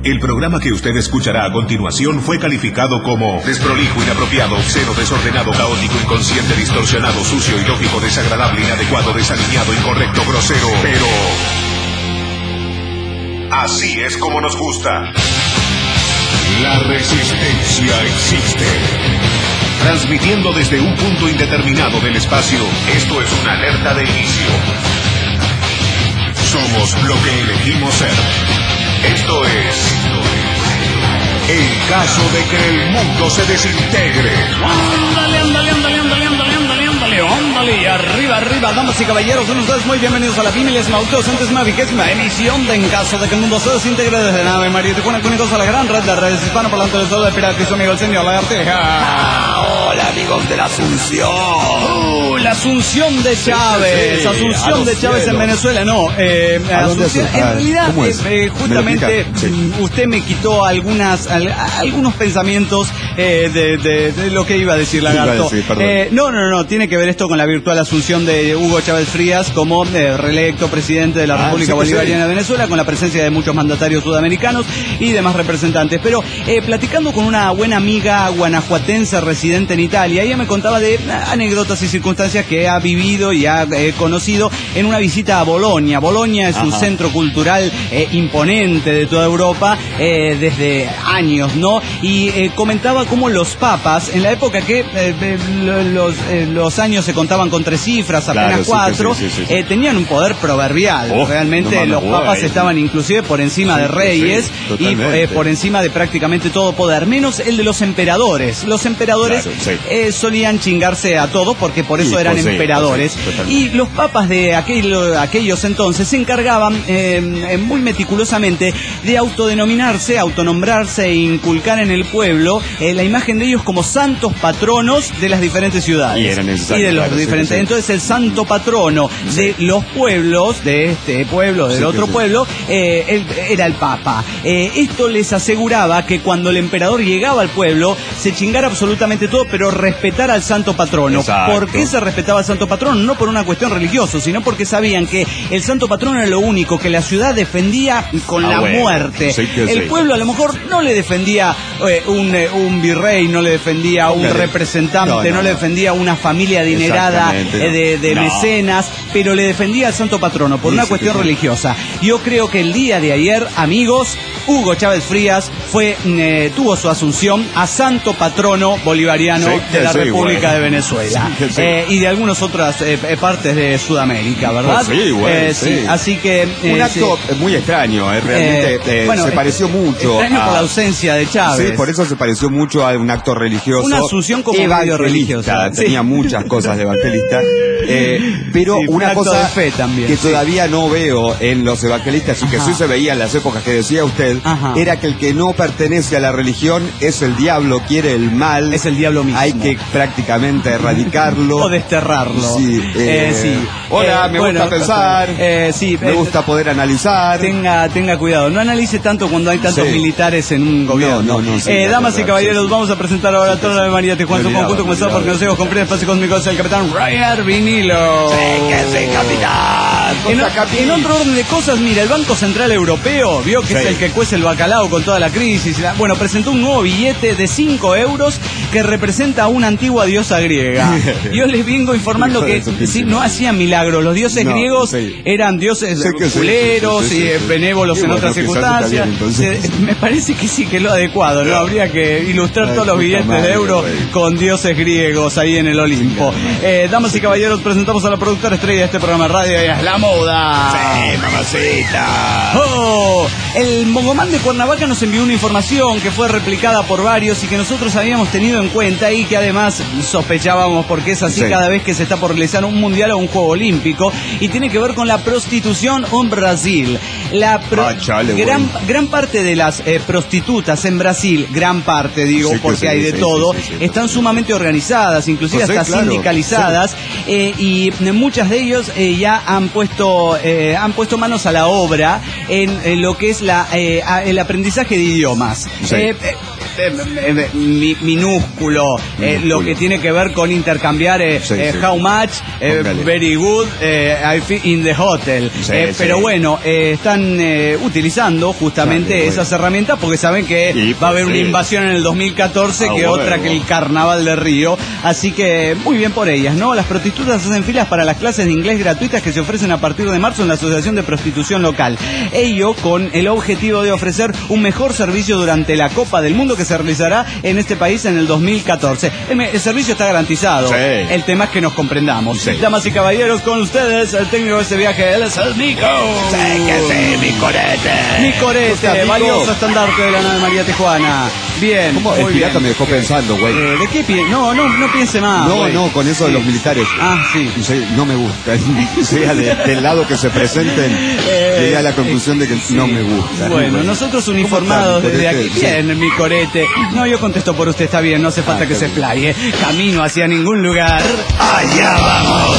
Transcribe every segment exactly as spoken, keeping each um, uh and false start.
El programa que usted escuchará a continuación fue calificado como desprolijo, inapropiado, obsceno, desordenado, caótico, inconsciente, distorsionado, sucio, ilógico, desagradable, inadecuado, desalineado, incorrecto, grosero, pero... así es como nos gusta. La resistencia existe. Transmitiendo desde un punto indeterminado del espacio, esto es una alerta de inicio. Somos lo que elegimos ser. Esto es... en caso de que el mundo se desintegre. Ándale, ándale, ándale, ándale, ándale, ándale, ándale, ándale. Arriba, arriba, damas y caballeros, son ustedes muy bienvenidos a la milésima, octocentésima, vigésima emisión de En caso de que el mundo se desintegre desde la nave María Tijuana, Cúnicos a la gran red de redes hispano por delante del sol de pirata y su amigo el señor Lagarteja. Ah, hola amigos de la Asunción. Uh, la Asunción de Chávez, Sí, Asunción de Chávez en Venezuela, no, eh, Asunción, en realidad, eh, eh, justamente sí. usted me quitó algunas, al, algunos pensamientos eh, de, de, de lo que iba a decir Lagarto. Decir, eh, no, no, no, tiene que ver esto con la virtual asunción de Hugo Chávez Frías como eh, reelecto presidente de la Ah, República sí, Bolivariana sí. de Venezuela, con la presencia de muchos mandatarios sudamericanos y demás representantes. Pero eh, platicando con una buena amiga guanajuatense residente en Italia, ella me contaba de eh, anécdotas y circunstancias que ha vivido y ha eh, conocido en una visita a Bolonia. Bolonia es Ajá. un centro cultural eh, imponente de toda Europa eh, desde años, ¿no? Y eh, comentaba cómo los papas, en la época que eh, eh, los, eh, los años se contaban con tres cifras, apenas Claro, sí, cuatro, sí, sí, sí, sí. Eh, tenían un poder proverbial. Oh, Realmente no mames, los papas guay. estaban inclusive por encima Sí, de reyes sí, y totalmente. eh, por encima de prácticamente todo poder, menos el de los emperadores. Los emperadores Claro, sí. eh, solían chingarse a todos porque por eso Sí, eran pues sí, emperadores. pues sí, totalmente. Y los papas de aquel, aquellos entonces se encargaban eh, eh, muy meticulosamente de autodenominarse, autonombrarse e inculcar en el pueblo eh, la imagen de ellos como santos patronos de las diferentes ciudades. Y era necesario, Y de los claro, sí, diferentes. sí, sí. Entonces el santo patrono de los pueblos, de este pueblo, del Sí, otro sí, sí. pueblo, eh, él, era el papa. Eh, esto les aseguraba que cuando el emperador llegaba al pueblo, se chingara absolutamente todo, pero respetara al santo patrono. Exacto. ¿Por qué se respetaba al santo patrono? No por una cuestión religiosa, sino porque sabían que el santo patrono era lo único que la ciudad defendía con Ah, la bueno. muerte. Sí que el sí. pueblo a lo mejor no le defendía eh, un, eh, un virrey, no le defendía un Claro. representante, no, No, no, le no. defendía una familia adinerada Exactamente, eh, de, de no. mecenas, pero le defendía al santo patrono por Sí, una sí, cuestión sí, sí. religiosa. Yo creo que el día de ayer, amigos, Hugo Chávez Frías fue eh, tuvo su asunción a santo patrono bolivariano Sí, de que la sí, República güey. de Venezuela. Sí, que sí. Eh, y de algunas otras eh, eh, partes de Sudamérica, ¿verdad? Pues sí, güey, Eh, sí. Así que... eh, Un acto sí. muy extraño, eh, realmente Eh, eh, bueno, se eh, pareció mucho extraño a... por la ausencia de Chávez. Sí, por eso se pareció mucho a un acto religioso. Una asunción como medio evangelista, religiosa. Sí. tenía muchas cosas de evangelista. Eh, pero Sí, fue un una acto cosa de fe también, que sí. todavía no veo en los evangelistas y que Ajá. sí se veía en las épocas que decía usted, Ajá. era que el que no pertenece a la religión es el diablo, quiere el mal. Es el diablo mismo. Hay que prácticamente erradicarlo. O desterrarlo. Sí, eh, Eh, sí. Hola, Eh, me bueno, gusta pensar. eh, sí, me eh, gusta poder analizar. Tenga, tenga cuidado, no analice tanto cuando hay tantos Sí. militares en un gobierno. No, no, no, sí, eh, la damas y verdad, caballeros, sí, sí. vamos a presentar ahora a toda la María Tijuana, su Me olvidaba, conjunto, me comenzado por olvidaba. consejos con primer espacio cósmico, es el capitán Ryan Vinilo. capitán. En, Cosa, capi. en otro orden de cosas, mira, el Banco Central Europeo vio que Sí. es el que cuece el bacalao con toda la crisis. La- Bueno, presentó un nuevo billete de cinco euros que representa a una antigua diosa griega. Yo les vengo informando Hijo de que su pinche sí, no madre. hacían milagros. Los dioses No, griegos sí. eran dioses Sí que sí, culeros sí, sí, sí, y eh, sí. benévolos Y en bueno, otras quizás circunstancias. está bien, entonces. Se- me parece que sí que es lo adecuado, ¿no? Habría que ilustrar Ay, todos los puta billetes madre, de euro güey. con dioses griegos ahí en el Olimpo. Eh, damas y caballeros, presentamos a la productora estrella de este programa de radio, ella es La Moda. Sí, mamacita. ¡Oh! El Mogomán de Cuernavaca nos envió una información que fue replicada por varios y que nosotros habíamos tenido en cuenta y que además sospechábamos porque es así Sí. cada vez que se está por realizar un mundial o un juego olímpico y tiene que ver con la prostitución en Brasil. La pro- Ah, chale, gran, güey. gran parte de las eh, prostitutas en Brasil, gran parte digo Sí que porque sí, hay de sí, todo, sí, sí, sí. están sumamente organizadas, inclusive Pues sí, hasta claro. sindicalizadas eh, y muchas de ellos eh, ya han puesto eh, han puesto manos a la obra en, en lo que es la eh, a- el aprendizaje de idiomas. Sí. Eh, eh, eh, eh, mi, minúsculo, eh, minúsculo, lo que tiene que ver con intercambiar eh, sí, eh, sí. how much, eh, very good, eh, I feel in the hotel. Sí, eh, sí. Pero bueno, eh, están eh, utilizando justamente claro, esas bueno. herramientas porque saben que y, va a haber sí. una invasión en el dos mil catorce ah, que bueno. otra que el Carnaval de Río. Así que muy bien por ellas, ¿no? Las prostitutas hacen filas para las clases de inglés gratuitas que se ofrecen a partir de marzo en la Asociación de Prostitución Local. Ello con el objetivo de ofrecer un mejor servicio durante la Copa del Mundo que se realizará en este país en el dos mil catorce. El, el servicio está garantizado. Sí. El tema es que nos comprendamos. Sí. Damas y caballeros, con ustedes, el técnico de este viaje, él es el Nico. Sí, que sí, mi corete. Mi corete, valioso estandarte de la nave María Tijuana. Bien. ¿Cómo? El pirata bien. Me dejó pensando, güey. Eh, ¿De qué piensa? No, no, no piense más. No, güey. no, con eso sí. de los militares. Ah, sí. sí no me gusta. Sea de, del lado que se presenten, eh, llegué a la conclusión de que sí. no me gusta. Bueno, bueno. nosotros uniformados desde aquí. Sí. Bien, mi corete. No, yo contesto por usted, está bien, no hace falta ah, que se explaye. Camino hacia ningún lugar. ¡Allá vamos!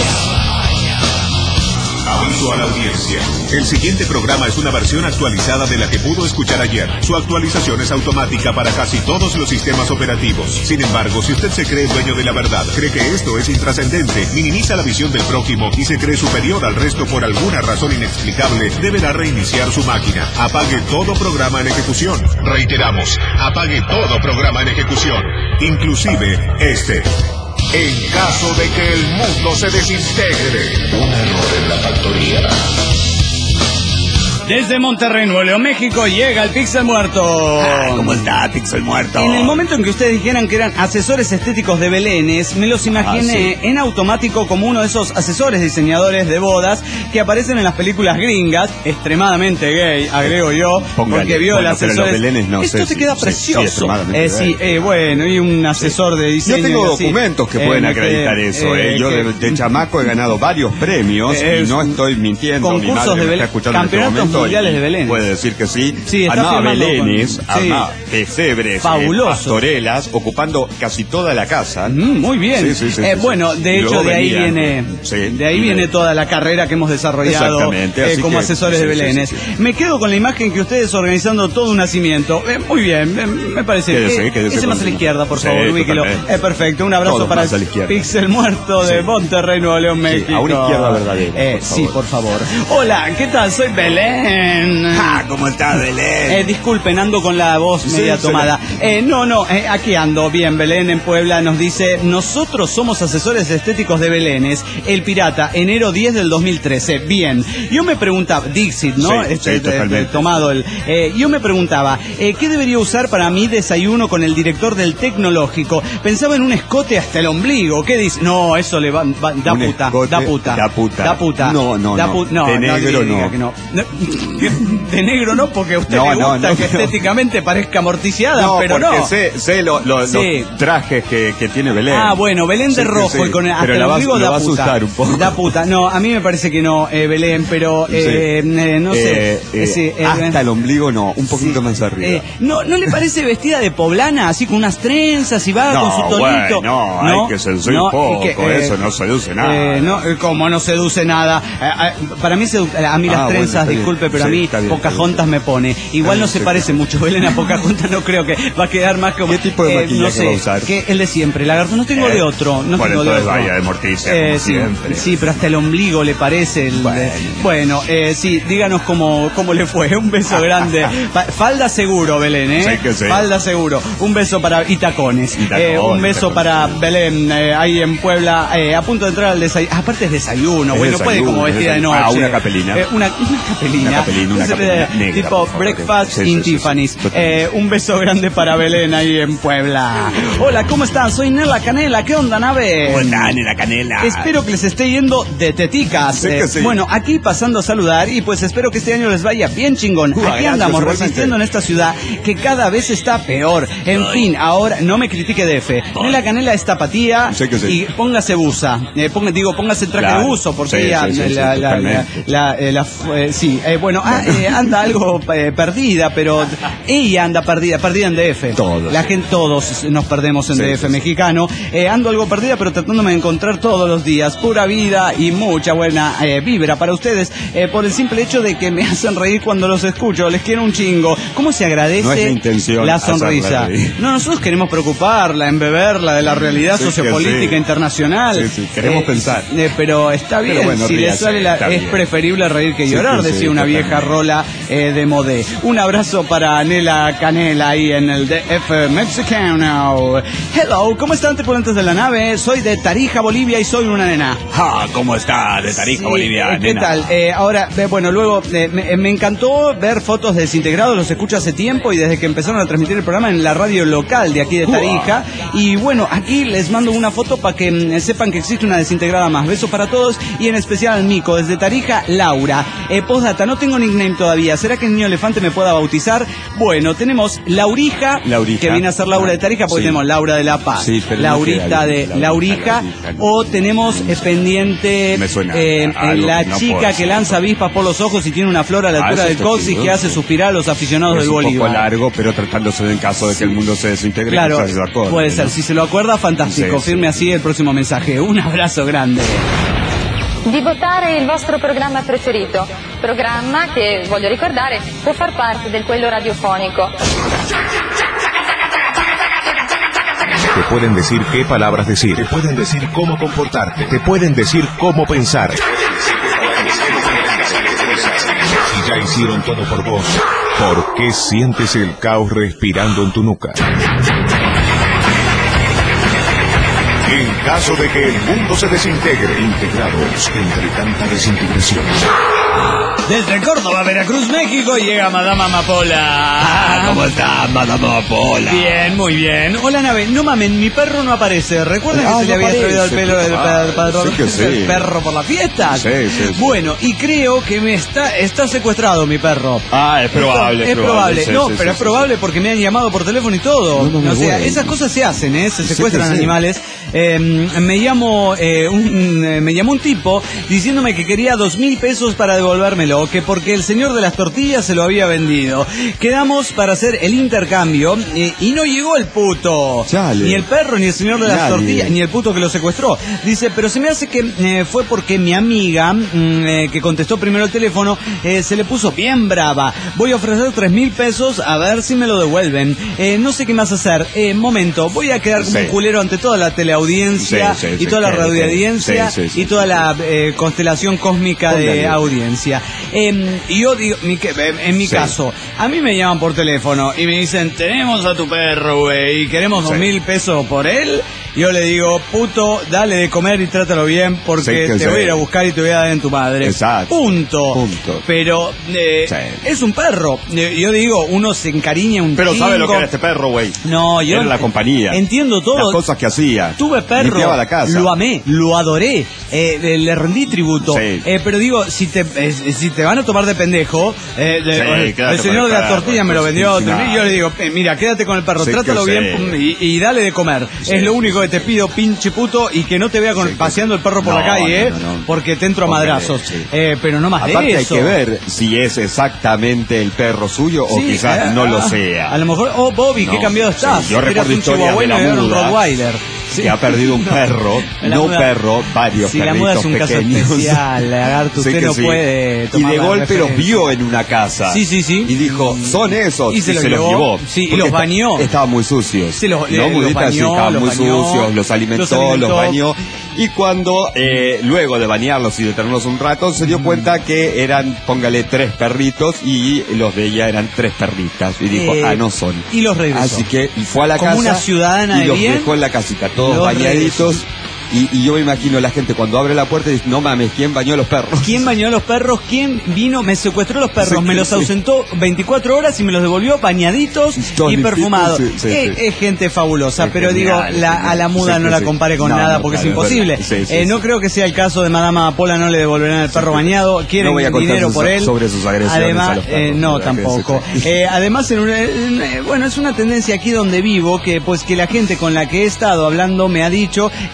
Aviso a la audiencia. El siguiente programa es una versión actualizada de la que pudo escuchar ayer. Su actualización es automática para casi todos los sistemas operativos. Sin embargo, si usted se cree dueño de la verdad, cree que esto es intrascendente, minimiza la visión del prójimo y se cree superior al resto por alguna razón inexplicable, deberá reiniciar su máquina. Apague todo programa en ejecución. Reiteramos, apague todo programa en ejecución, inclusive este. En caso de que el mundo se desintegre. Un error en la factoría. Desde Monterrey, Nuevo León, México, llega el Pixel Muerto. Ah, ¿cómo está, Pixel Muerto? En el momento en que ustedes dijeran que eran asesores estéticos de Belénes, me los imaginé ah, sí. en automático como uno de esos asesores diseñadores de bodas que aparecen en las películas gringas, extremadamente gay, agrego yo, Póngale, porque vio bueno, el asesor. No Esto sé te si, queda sí, precioso. Sí, eh, sí eh, bueno, y un asesor sí. de diseño. Yo tengo documentos así, que pueden eh, acreditar eh, eso. Eh, eh, yo que, de, de chamaco he ganado varios premios eh, y no estoy mintiendo. Concursos Mi madre de me está escuchando campeonatos en este mundiales de Belén. Puede decir que sí. Sí, armaba belenes, con... armaba sí. pesebres, fabuloso. Eh, pastorelas, ocupando casi toda la casa. Mm, muy bien. Sí, sí, sí, eh, sí, bueno, de hecho de ahí venía, viene, sí, de ahí viene toda la carrera que hemos desarrollado eh, como que, asesores sí, de Belénes. Sí, sí, sí. Me quedo con la imagen que ustedes organizando todo un nacimiento. Eh, muy bien, me, me parece. Quédese, eh, quédese ese más a la izquierda, por sí, favor, ubíquelo. Eh, perfecto. Un abrazo Todos para el Pixel Muerto de sí. Monterrey, Nuevo León, México. Sí, a una izquierda verdadera. Eh, por sí, por favor. Hola, ¿qué tal? Soy Belén. Ah, ¿cómo estás, Belén? Eh, disculpen, ando con la voz sí, media tomada. Eh, no, no, eh, aquí ando. Bien, Belén en Puebla nos dice: nosotros somos asesores estéticos de Belénes. El Pirata, enero diez del dos mil trece. Bien. Yo me preguntaba, Dixit, ¿no? Sí, este, sí, totalmente. Tomado el. Eh, yo me preguntaba, eh, ¿qué debería usar para mi desayuno con el director del tecnológico? Pensaba en un escote hasta el ombligo. ¿Qué dice? No, eso le va, va da, puta, escote, da puta. Da puta. Da puta. No, no, da no. Pu no. De negro no. no. no. De negro no, porque a usted no, le gusta no, no, que no. estéticamente parezca amorticiada, no, pero porque no. sé, sé lo, lo, sí. los trajes que, que tiene Belén. Ah, bueno, Belén de sí, rojo sí, y con el, hasta pero el la vas, ombligo lo da vas puta. a usar un poco. Da puta. No, a mí me parece que no, eh, Belén, pero eh, sí. eh, no sé. Eh, eh, sí, eh, hasta el ombligo no, un poquito sí. más arriba. Eh, ¿no, ¿No le parece vestida de poblana, así con unas trenzas y va no, con su tonito? Bueno, no, no, hay que seducir no, un poco, que, eh, eso no seduce nada. Eh, no, como no seduce nada. Eh, eh, para mí, sedu a mí las ah, trenzas, bueno, disculpe, pero sí, a mí bien, Pocahontas me pone. Igual no se sí, parece sí. mucho Belén a Pocahontas, no creo que va a quedar más como... ¿Qué tipo de eh, maquillaje no sé, va a usar? Que el de siempre, lagarto, no tengo eh, de otro. No bueno, tengo de otro. vaya de Morticia, eh, como sí, siempre. sí, pero hasta el ombligo le parece. El, bueno, eh, bueno eh, sí, díganos cómo, cómo le fue. Un beso grande. Falda seguro, Belén, ¿eh? Sí que sí. Falda seguro. Un beso para... Y tacones. Y tacones eh, un beso tacones. para Belén, eh, ahí en Puebla, eh, a punto de entrar al desayuno. Aparte es desayuno, es bueno, desayuno, puede como vestida de noche. Ah, una capelina. Eh, una, una capelina. Una capelina, una capelina negra, tipo breakfast sí, sí, in sí, Tiffany's. Sí, sí. Eh, un beso grande para Belén ahí en Puebla. Hola, ¿cómo están? Soy Nela Canela. ¿Qué onda, nave? ¿Cómo están, Nela Canela? Espero que les esté yendo de teticas. Sí que sí. Eh, bueno, aquí pasando a saludar y pues espero que este año les vaya bien chingón. Uh, aquí gracias, andamos igualmente. resistiendo en esta ciudad que cada vez está peor. En Ay. fin, ahora no me critique D F. Nela Canela es tapatía Sí que sí. y póngase buza. Eh, ponga, digo, póngase traje Claro. de buzo porque Sí, ya sí, sí, la, sí, la, la, totalmente. la, eh, la, eh, sí, eh, bueno, ah, eh, anda algo eh, perdida, pero ella anda perdida, perdida en D F. Todos. La gente, todos nos perdemos en Sí, D F sí, sí. mexicano. Eh, ando algo perdida, pero tratándome de encontrar todos los días. Pura vida y mucha buena eh, vibra para ustedes, eh, por el simple hecho de que me hacen reír cuando los escucho. Les quiero un chingo. ¿Cómo se agradece No es la intención la sonrisa? hacerla reír. No, nosotros queremos preocuparla, embeberla de la realidad Sí, que sociopolítica sí. internacional. Sí, sí, queremos pensar. eh, pero está bien, Pero bueno, si le ríase, sale la, está es bien. preferible reír que Sí, llorar, que sí, decía una totalmente. vieja rola eh, de modé. Un abrazo para Nela Canela ahí en el D F Mexicano. Hello, ¿cómo están, tripulantes de la nave? Soy de Tarija, Bolivia y soy una nena. Ah, ¿cómo está? De Tarija, Sí, Bolivia, eh, ¿Qué nena. tal? Eh, ahora, eh, bueno, luego eh, me, me encantó ver fotos de Desintegrados, los escucho hace tiempo y desde que empezaron a transmitir el programa en la radio local de aquí de Tarija. Y bueno, aquí les mando una foto para que mm, sepan que existe una Desintegrada más. Besos para todos y en especial al Mico, desde Tarija, Laura. Eh, postdata, no tengo nickname todavía. ¿Será que el niño elefante me pueda bautizar? Bueno, tenemos Laurija, Laurija. que viene a ser Laura de Tarija, porque Sí. tenemos Laura de La Paz, Sí, pero no Laurita queda de bien, Laurita, Laurija, Laurija, no. o tenemos eh, pendiente Me suena eh, a algo la que no chica puedo que decir. lanza avispas por los ojos y tiene una flor a la Ah, altura eso del está coxis chido, que hace sí. suspirar a los aficionados Es del un poco Bolívar. largo, pero tratándose del caso de que el mundo se desintegre. Claro, quizás se acorde, puede ¿no? ser. Si se lo acuerda, fantástico. Sí, sí. Firme así el próximo mensaje. Un abrazo grande. Di votare il vostro programma preferito, programma che, voglio ricordare, può far parte del quello radiofonico. Te pueden decir qué palabras decir. Te pueden decir cómo comportarte. Te pueden decir cómo pensar. Si ya hicieron todo por vos, ¿por qué sientes el caos respirando en tu nuca? En caso de que el mundo se desintegre, integrados entre tanta desintegración. Desde Córdoba, Veracruz, México, llega Madame Amapola. Ah, ¿cómo está, Madame Amapola? Bien, muy bien. Hola, nave. No mamen, mi perro no aparece. ¿Recuerdan Ah, que se le no había traído el aparece, pelo del ah, pa- pa- sí que sí. el perro por la fiesta? Sí, sí, sí. Bueno, y creo que me está está secuestrado mi perro. Ah, es probable. Es probable. sí, no, sí, pero sí, es probable porque me han llamado por teléfono y todo. No, no me o sea, voy. esas cosas se hacen, ¿eh? Se Sí, secuestran que sí. animales. Eh, me llamo eh, un, eh, me llamó un tipo diciéndome que quería dos mil pesos para devolvérmelo, que porque el señor de las tortillas se lo había vendido. Quedamos para hacer el intercambio eh, y no llegó el puto. Chale. Ni el perro, ni el señor de las Nadie. tortillas, ni el puto que lo secuestró. Dice, pero se me hace que eh, fue porque mi amiga, mm, eh, que contestó primero el teléfono, eh, se le puso bien brava. Voy a ofrecer tres mil pesos a ver si me lo devuelven. Eh, no sé qué más hacer. Eh, momento, voy a quedar como Sí. un culero ante toda la teleaudiencia Sí, sí, y sí, toda la que- radioaudiencia sí, sí, sí, y toda sí. la eh, constelación cósmica de Póngale. audiencia. Eh, y yo digo, mi, que- eh, en mi Sí. caso, a mí me llaman por teléfono y me dicen, tenemos a tu perro, güey, y queremos dos Sí. mil pesos por él. Yo le digo, puto, dale de comer y trátalo bien porque Sí, que te sí. voy a ir a buscar y te voy a dar en tu madre. Exacto. Punto. Punto. Pero eh, Sí. es un perro. Eh, Yo digo, uno se encariña un Pero sabe lo que chingo. era este perro, güey. No, yo Era la compañía. entiendo todo. Las cosas que hacía. Tuve perro, Limpiaba la casa. lo amé, lo adoré, eh, le, le rendí tributo. Sí. Eh, pero digo, si te eh, si te van a tomar de pendejo, eh, de- Sí, eh, quédate el con señor el de la perro, tortilla me lo pues, vendió, sí, yo nada. le digo, eh, mira, quédate con el perro, Sí, trátalo que bien sí. pum, y, y dale de comer. Sí. Es lo único que te pido, pinche puto, y que no te vea con, Sí, que paseando sí. el perro por No, la calle, no, eh, no, no. porque te entro a Póngale, madrazos. sí. Eh, pero no más Aparte de hay eso. que ver si es exactamente el perro suyo o Sí, quizás eh, no lo ah, sea. A lo mejor, oh Bobby, qué No, cambiado sí, estás. yo Eras recuerdo un historias de chihuahueno la y ahora un muda, Rottweiler. Sí. Que ha perdido un perro, La no muda- perro, varios Sí, la perritos muda es un caso pequeños. especial, lagarto, Sí usted que no sí. puede Y tomar de la golpe los referencia. vio en una casa. Sí, sí, sí. Y dijo, son esos. Y se los llevó. Sí, y Porque los esta- bañó. Estaban muy sucios. Sí, los- no, eh, los muditas, sí, bañó, estaban los muy bañó, sucios, los alimentó, los los, alimentó. bañó. Y cuando, eh, luego de bañarlos y de tenerlos un rato, se dio cuenta que eran, póngale, tres perritos y los de ella eran tres perritas. Y dijo, Eh, ah, no son. y los regresó. Así que y fue a la Como casa. una ciudadana y de los bien, dejó en la casita, todos los bañaditos. Y, y yo me imagino la gente cuando abre la puerta y dice, no mames, ¿quién bañó a los perros? ¿Quién bañó a los perros? ¿Quién vino? Me secuestró los perros, Sí, me los sí. ausentó veinticuatro horas y me los devolvió bañaditos Todos y limpitos, perfumados. sí, sí, es, sí. es gente fabulosa, Es pero genial, digo, la- genial. a la muda Sí, no sí, la sí. compare con No, nada no, porque claro, es imposible. es verdad. Sí, sí, Eh, no sí. creo que sea el caso de Madame Amapola, no le devolverán el perro bañado. Quieren No voy a contar dinero sus- por él. sobre sus agresiones Además, a los perros, eh, no, ¿verdad? Que tampoco. sí, sí. Eh, además, en una- en, eh, bueno, es una tendencia aquí donde vivo que, pues, que la gente con la que he estado hablando me ha dicho que efectivamente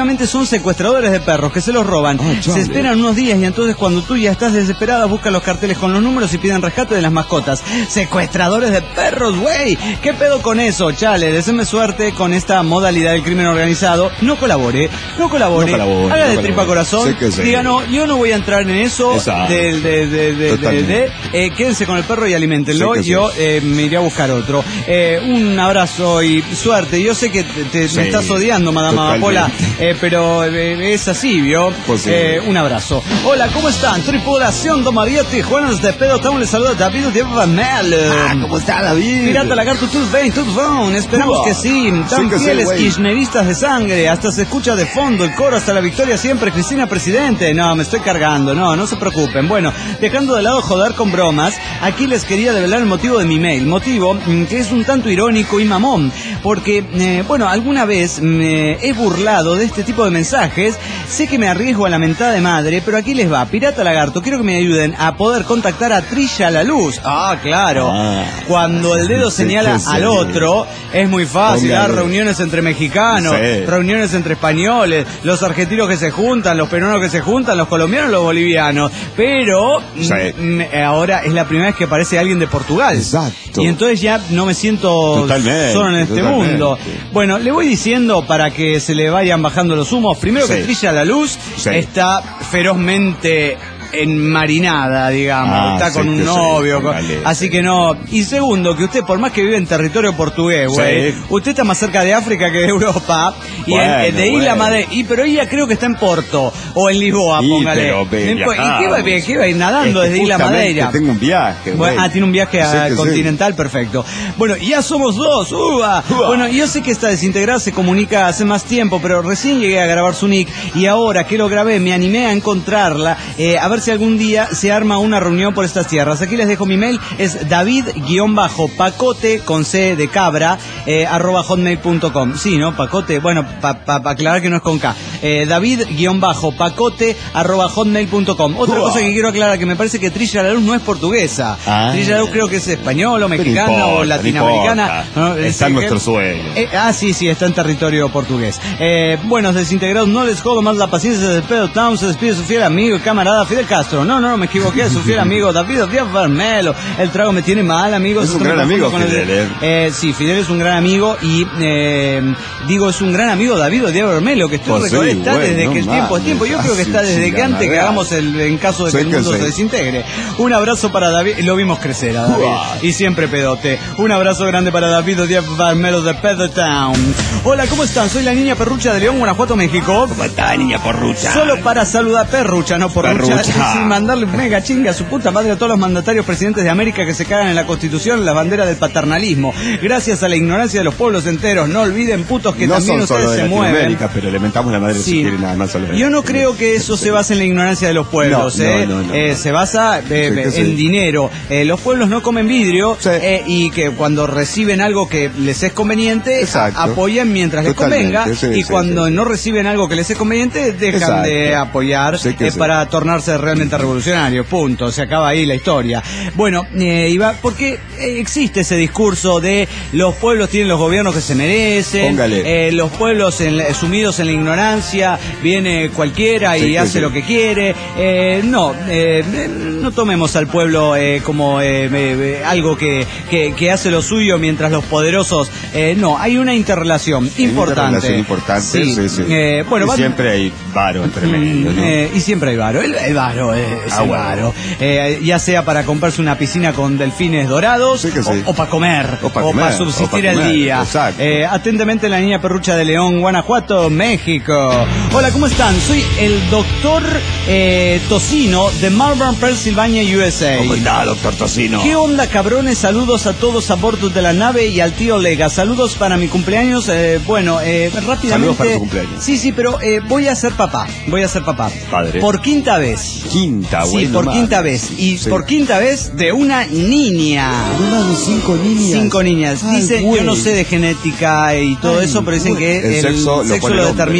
supuestamente son secuestradores de perros que se los roban. Oh, se esperan unos días y entonces cuando tú ya estás desesperada buscan los carteles con los números y piden rescate de las mascotas. Secuestradores de perros, güey. ¿Qué pedo con eso? Chale, deseenme suerte con esta modalidad del crimen organizado. No colabore, no colabore. No colabore, haga no de colabore. tripa corazón. Sé que sí. Diga, no, yo no voy a entrar en eso. Exacto. De, de, de, de, de, de, eh, quédense con el perro y alimentenlo. Sé que Yo sí. eh, me iré a buscar otro. Eh, un abrazo y suerte. Yo sé que te, te- Sí, me estás odiando, Madame totalmente. Amapola, eh, pero eh, es así, ¿vio? Pues sí. Eh, un abrazo. Hola, ¿cómo están? Tripulación Domaría Tijuanas de Pedo Town. Les saluda David de Vanel. Ah, ¿cómo está, David? Pirata Lagarto Tooth Vein, Tooth Bone. Esperamos Uah. que sí. Tan Sí que sí, fieles güey. kirchneristas de sangre. Hasta se escucha de fondo el coro hasta la victoria siempre. Cristina Presidente. No, me estoy cargando. No, no se preocupen. Bueno, dejando de lado joder con bromas, aquí les quería develar el motivo de mi mail. Motivo mm, que es un tanto irónico y mamón. Porque, eh, bueno, alguna vez me he burlado de este tipo de mensajes. Sé que me arriesgo a la mentada de madre, pero aquí les va. Pirata Lagarto, quiero que me ayuden a poder contactar a Trilla La Luz. Ah, claro. Ah. Cuando el dedo Sí, señala que sí. al otro, es muy fácil. Póngale. Dar reuniones entre mexicanos, Sí. reuniones entre españoles, los argentinos que se juntan, los peruanos que se juntan, los colombianos, los bolivianos. Pero Sí. mm, ahora es la primera vez que aparece alguien de Portugal. Exacto. Y entonces ya no me siento Totalmente, solo en este totalmente. mundo. Bueno, le voy diciendo para que se le vayan bajando los humos. Primero que Sí. Trilla La Luz Sí. está ferozmente enmarinada, digamos, Ah, está con sí un que sí, novio, con- póngale, así sí. que no. Y segundo, que usted, por más que vive en territorio portugués, güey, Sí. usted está más cerca de África que de Europa, y en- Bueno, de Isla bueno. Madeira, y pero ella creo que está en Porto, o en Lisboa, Y, póngale. pero ve, No impo- ¿Y qué va, viajamos. qué va a ir nadando Es que desde Isla justamente Madeira? Tengo un viaje. Bueno, güey. ah, tiene un viaje a- Sí que sí. continental, perfecto. Bueno, y ya somos dos. ¡Uva! Uva. Bueno, yo sé que esta desintegrada se comunica hace más tiempo, pero recién llegué a grabar su nick y ahora que lo grabé me animé a encontrarla, eh, a ver si algún día se arma una reunión por estas tierras. Aquí les dejo mi mail, es david-pacote con C de cabra, eh, arroba hotmail punto com. Sí, ¿no? Pacote, bueno, para pa, pa aclarar que no es con K. Eh, david-pacote arroba hotmail punto com. Otra Uah. cosa que quiero aclarar, que me parece que Trilla La Luz no es portuguesa. Ah. Trilla La Luz creo que es español o Pero mexicana no o importa, latinoamericana. no importa. ¿no? Está en Eh, nuestro eh, sueño. eh, ah, sí, sí, está en territorio portugués. Eh, buenos desintegrados, no les jodo más la paciencia del Pedo Town. Se despide su fiel amigo y camarada Fidel Castro. No, no, no, me equivoqué. Su fiel amigo David Díaz Vermelo. El trago me tiene mal, amigos. Es un Esto me gran confundo amigo, con el- Fidel, ¿eh? Eh, sí, Fidel es un gran amigo y eh, digo, es un gran amigo David Díaz Vermelo, que estoy Pues sí, recordando, está güey, desde no que el tiempo es mames. tiempo. Yo creo que está Ah, sí, desde que antes que chingadera. hagamos el en caso de Sí que el que mundo sí. se desintegre. Un abrazo para David, lo vimos crecer a David. Uah. Y siempre pedote. Un abrazo grande para David Díaz Vermelo de Pedo Town. Hola, ¿cómo están? Soy la niña Perrucha de León, Guanajuato, México. ¿Cómo está, niña porrucha? Solo para saludar Perrucha, no Porrucha. Perrucha. Sin mandarle mega chinga a su puta madre a todos los mandatarios presidentes de América que se cagan en la Constitución, la bandera del paternalismo. Gracias a la ignorancia de los pueblos enteros. No olviden, putos, que no también son solo ustedes de se mueven. Latinoamérica, pero le mentamos la madre Sí. si quieren nada más solo de Yo no Latinoamérica. creo que eso se base en la ignorancia de los pueblos, No, ¿eh? no, no, no, Eh, no. se basa eh, Sí, que en sí. dinero. Eh, los pueblos no comen vidrio Sí. eh, y que cuando reciben algo que les es conveniente, Exacto. a- apoyan mientras les Totalmente, convenga, sí, y sí, cuando sí. no reciben algo que les es conveniente, dejan Exacto. de apoyar Sí que eh, sí. para tornarse realmente revolucionarios. Punto. Se acaba ahí la historia. Bueno, eh, Iba, porque eh, existe ese discurso de los pueblos tienen los gobiernos que se merecen, Póngale. eh, los pueblos en la- sumidos en la ignorancia, viene cualquiera y Sí, que hace sí. lo que quiere. Eh, no, eh, eh, no tomemos al pueblo eh, como eh, eh, eh, algo que, que, que hace lo suyo mientras los poderosos. Eh, no, hay una interrelación Hay una importante. interrelación importante, Sí, sí, sí. eh, bueno, y va- siempre hay varo entre medio, ¿no? eh, y siempre hay varo, el, el varo es Ah, el bueno. varo. Eh, ya sea para comprarse una piscina con delfines dorados Sí que sí. o, para comer O pa' o comer, para subsistir o pa' el comer, día. exacto. Eh, atentamente la niña Perrucha de León, Guanajuato, México. Hola, ¿cómo están? Soy el doctor eh, Tocino de Malvern, Pennsylvania, U S A. ¿Cómo está, doctor Tocino? ¿Qué onda, cabrones? Saludos a todos a bordo de la nave y al tío Lega. Saludos para mi cumpleaños. Eh, bueno, eh, rápidamente. Saludos para tu cumpleaños. Sí, sí, pero eh, voy a ser papá. Voy a ser papá. Padre. Por quinta vez. Quinta, Sí, güey. por no quinta mames. vez. Y Sí. por quinta vez de una niña. Una de cinco niñas. Cinco niñas. Ay, Dicen, güey. yo no sé de genética y todo Ay, eso, pero dicen güey. que El el, sexo sexo, lo pone lo el hombre. determina el hombre.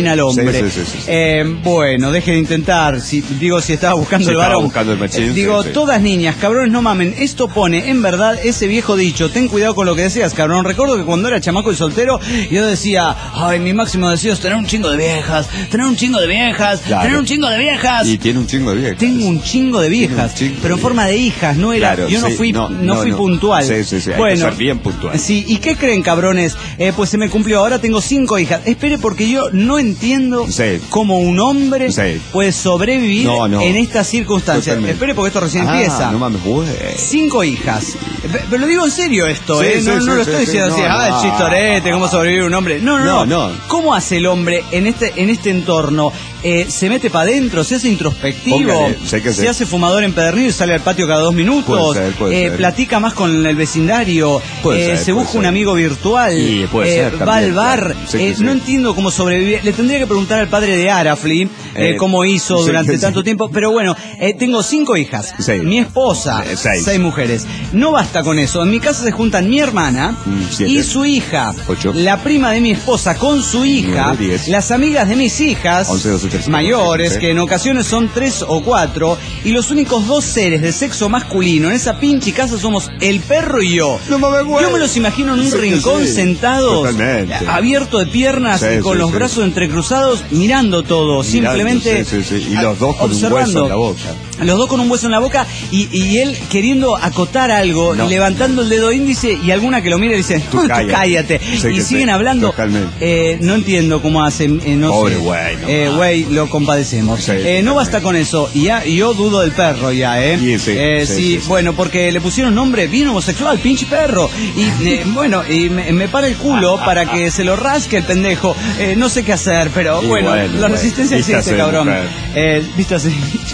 hombre. Sí, sí, sí, sí, sí. Eh, bueno, deje de intentar. Si, digo, si estaba buscando Si el estaba varón. buscando el machín, Eh, digo, sí, sí. todas niñas, cabrones, no mamen. Esto pone, en verdad, ese viejo dicho. Ten cuidado con lo que deseas, cabrón. Recuerdo que cuando era chamaco y soltero, yo decía, ay, mi máximo deseo es tener un chingo de viejas, tener un chingo de viejas, Claro. tener un chingo de viejas. Y tiene un chingo de viejas. Tengo un chingo de viejas, Tiene un chingo pero en de forma de hijas, no era, Claro, yo no sí, fui, no, no, no, fui no. puntual. Sí, sí, sí, hay que bueno, ser bien puntual. Sí, ¿y qué creen, cabrones? Eh, pues se me cumplió, ahora tengo cinco hijas. Espere, porque yo no entiendo Sí. cómo un hombre Sí. puede sobrevivir No, no. en estas circunstancias. Totalmente. Espere, porque esto recién Ah, empieza. no mames, güey. Cinco hijas. Pe- Pero lo digo en serio esto, Sí, ¿eh? sí, No, no sí, lo sí, estoy sí, diciendo no, así, ah, el no. chistorete, cómo sobrevive un hombre. No, no, no. No, no. ¿Cómo hace el hombre en este, en este entorno? Eh, ¿Se mete para adentro? ¿Se hace introspectivo? Póngale, sé que ¿Se sí. hace fumador empedernido y sale al patio cada dos minutos? Puede ser, puede eh, ser. ¿Platica más con el vecindario? Puede eh, ser, ¿Se puede busca ser. un amigo virtual? Sí, puede eh, ser ¿Va también, al bar? claro. Sí que Eh, sí. No entiendo cómo sobrevive. Le tendría que preguntar al padre de Arafli eh, Eh, cómo hizo sí, durante sí. tanto tiempo. Pero bueno, eh, tengo cinco hijas. Sí. Mi esposa, Eh, seis. seis mujeres. No basta con eso. En mi casa se juntan mi hermana Mm, siete. y su hija, Ocho. la prima de mi esposa con su hija, Nueve, diez. las amigas de mis hijas, Once, doce, trece, mayores, catorce, que en ocasiones son tres o cuatro, y los únicos dos seres de sexo masculino en esa pinche casa somos el perro y yo. No mames, güey. Yo me los imagino en un Sí que rincón sí. sentados, Totalmente. abierto de piernas Sí, y con sí, los sí. brazos entrecruzados, mirando todo, simplemente sí, sí, sí. Y los dos con un observando. hueso en la boca. Los dos con un hueso en la boca y, y él queriendo acotar algo, No. levantando el dedo índice y alguna que lo mira y dice, Tú tú cállate. cállate. Sí y que siguen sí, hablando. totalmente. Eh, no entiendo cómo hacen. Eh, no Pobre sé. güey, no Eh, mames. güey, lo compadecemos. Sí, Eh, no totalmente. basta con eso. Y ya, y yo dudo del perro ya, ¿eh? Sí, sí, Eh, sí, sí, sí, sí. bueno, porque le pusieron nombre bien homosexual, pinche perro. Y eh, bueno, y me, me para el culo para que se lo rasque el pendejo. Eh, no sé qué hacer, pero Y bueno, bueno, la bueno, resistencia vístase existe, de cabrón. mujer. Eh, vístase.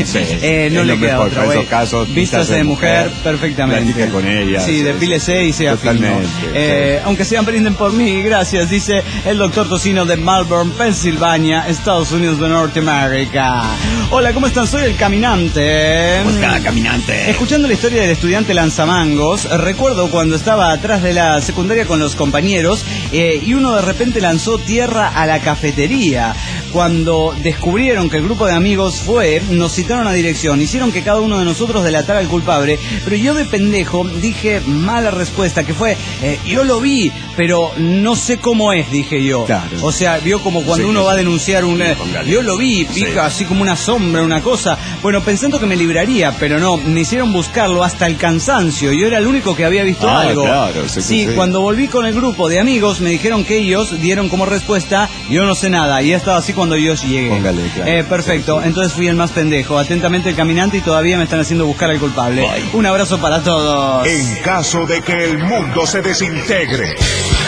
Eh, no es le lo queda mejor otra, para güey. esos casos, Vístase de mujer, perfectamente. Platica con ella. Sí, depílese y sea fino. Totalmente, Eh, aunque sean brinden por mí, gracias, dice el doctor Tocino de Malvern, Pensilvania, Estados Unidos de Norteamérica. Hola, ¿cómo están? Soy el caminante. Pues cada caminante. Escuchando la historia del estudiante lanzamangos, recuerdo cuando estaba atrás de la secundaria con los compañeros eh, y uno de repente lanzó tierra a la cafetería. Cuando descubrieron que el grupo de amigos fue, nos citaron a dirección, hicieron que cada uno de nosotros delatara al culpable, pero yo de pendejo dije mala respuesta, que fue, eh, yo lo vi, pero no sé cómo es, dije yo. Claro. O sea, vio como cuando Sí, uno que va a sí. denunciar un... eh, póngale. yo lo vi, pica Sí. así como una sombra, una cosa. Bueno, pensando que me libraría, pero no, me hicieron buscarlo hasta el cansancio. Yo era el único que había visto Ah, algo. claro, sé que sí, sí. cuando volví con el grupo de amigos, me dijeron que ellos dieron como respuesta, yo no sé nada. Y he estado así cuando yo llegué. Póngale, claro. Eh, perfecto, Sí, sí. entonces fui el más pendejo. Atentamente el caminante y todavía me están haciendo buscar al culpable. Ay. Un abrazo para todos. En caso de que el mundo se desintegre.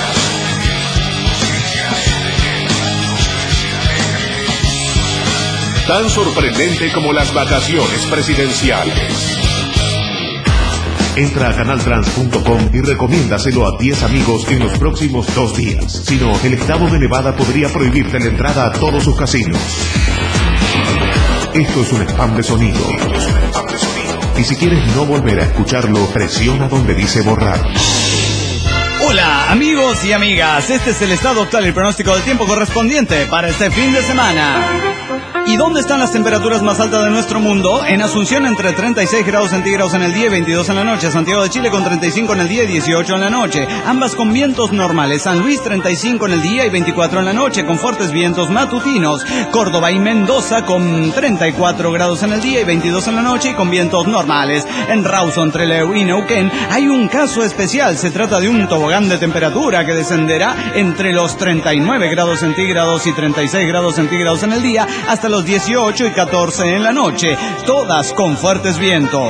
Tan sorprendente como las vacaciones presidenciales. Entra a canal trans punto com y recomiéndaselo a diez amigos en los próximos dos días. Si no, el estado de Nevada podría prohibirte la entrada a todos sus casinos. Esto es un spam de sonido. Y si quieres no volver a escucharlo, presiona donde dice borrar. Hola amigos y amigas, este es el estado actual y el pronóstico del tiempo correspondiente para este fin de semana. ¿Y dónde están las temperaturas más altas de nuestro mundo? En Asunción entre treinta y seis grados centígrados en el día y veintidós en la noche. Santiago de Chile con treinta y cinco en el día y dieciocho en la noche. Ambas con vientos normales. San Luis treinta y cinco en el día y veinticuatro en la noche con fuertes vientos matutinos. Córdoba y Mendoza con treinta y cuatro grados en el día y veintidós en la noche y con vientos normales. En Rawson, Trelew y Neuquén hay un caso especial. Se trata de un tobogán de temperatura que descenderá entre los treinta y nueve grados centígrados y treinta y seis grados centígrados en el día hasta los dieciocho y catorce en la noche, todas con fuertes vientos.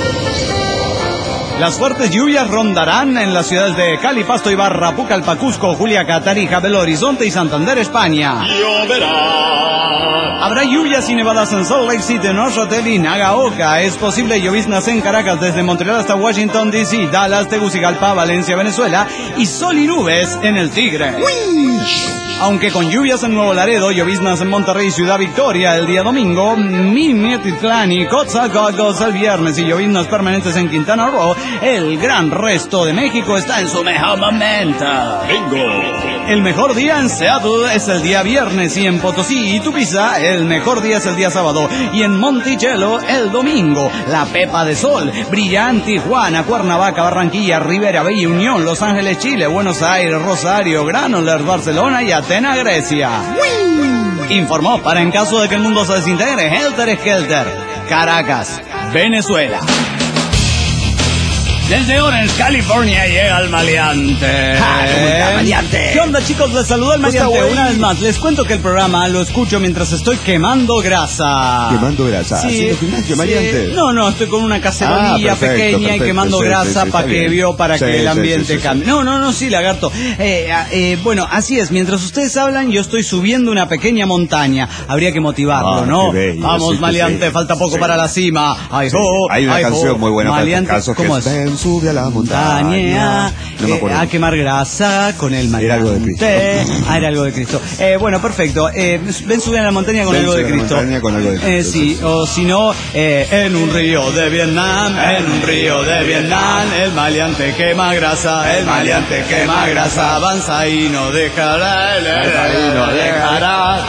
Las fuertes lluvias rondarán en las ciudades de Cali, Pasto, Ibarra, Pucallpa, Cusco, Juliaca, Tarija, Belo Horizonte y Santander, España. Habrá lluvias y nevadas en Salt Lake City, Neuchâtel y Nagaoka. Es posible lloviznas en Caracas desde Montreal hasta Washington D C, Dallas, Tegucigalpa, Valencia, Venezuela y sol y nubes en el Tigre. Aunque con lluvias en Nuevo Laredo, lloviznas en Monterrey y Ciudad Victoria el día domingo, Minatitlán y Coatzacoalcos el viernes y lloviznas permanentes en Quintana Roo El gran resto de México está en su mejor momento. Bingo. El mejor día en Seattle es el día viernes y en Potosí y Tupiza el mejor día es el día sábado y en Monticello el domingo. La Pepa de Sol brilla en Tijuana, Cuernavaca, Barranquilla, Rivera, Bella Unión, Los Ángeles, Chile, Buenos Aires, Rosario, Granollers, Barcelona y Atenas, Grecia. ¡Uy! Informó para en caso de que el mundo se desintegre, Helter Skelter, Caracas, Venezuela. Desde Orange, California, llega el maleante. Ah, ¿cómo está, maleante? ¿Qué onda, chicos? Les saludo el maleante. Una vez más, les cuento que el programa lo escucho mientras estoy quemando grasa. Quemando grasa. Sí, ¿Haciendo gimnasio, sí. maleante? No, no, estoy con una cacerolilla Ah, perfecto, pequeña perfecto, y quemando sí, grasa sí, sí, para está que bien. vio, para Sí, que el sí, ambiente sí, sí, cambie. sí. No, no, no, sí, lagarto. Eh, eh, bueno, así es. Mientras ustedes hablan, yo estoy subiendo una pequeña montaña. Habría que motivarlo, Ah, ¿no? qué bello, Vamos, sí que maleante, sí. falta poco Sí. para la cima. Ay, Sí. ho, Hay una ay, ho. canción muy buena Maleante, para estos casos ¿cómo que es? es Ven, sube a la montaña. Montaña, No me eh, acuerdo. a quemar grasa con el maleante. Era algo de Cristo. Ah, era algo de Cristo. Eh, bueno, perfecto. Eh, ven, sube a la montaña con Ven, algo de sube a la Cristo. montaña con algo de Cristo, Eh, sí, sí. o si no, eh, en un río de Vietnam, en un río de Vietnam, el maleante quema grasa, el maleante quema grasa, avanza y no dejará, el y no dejará.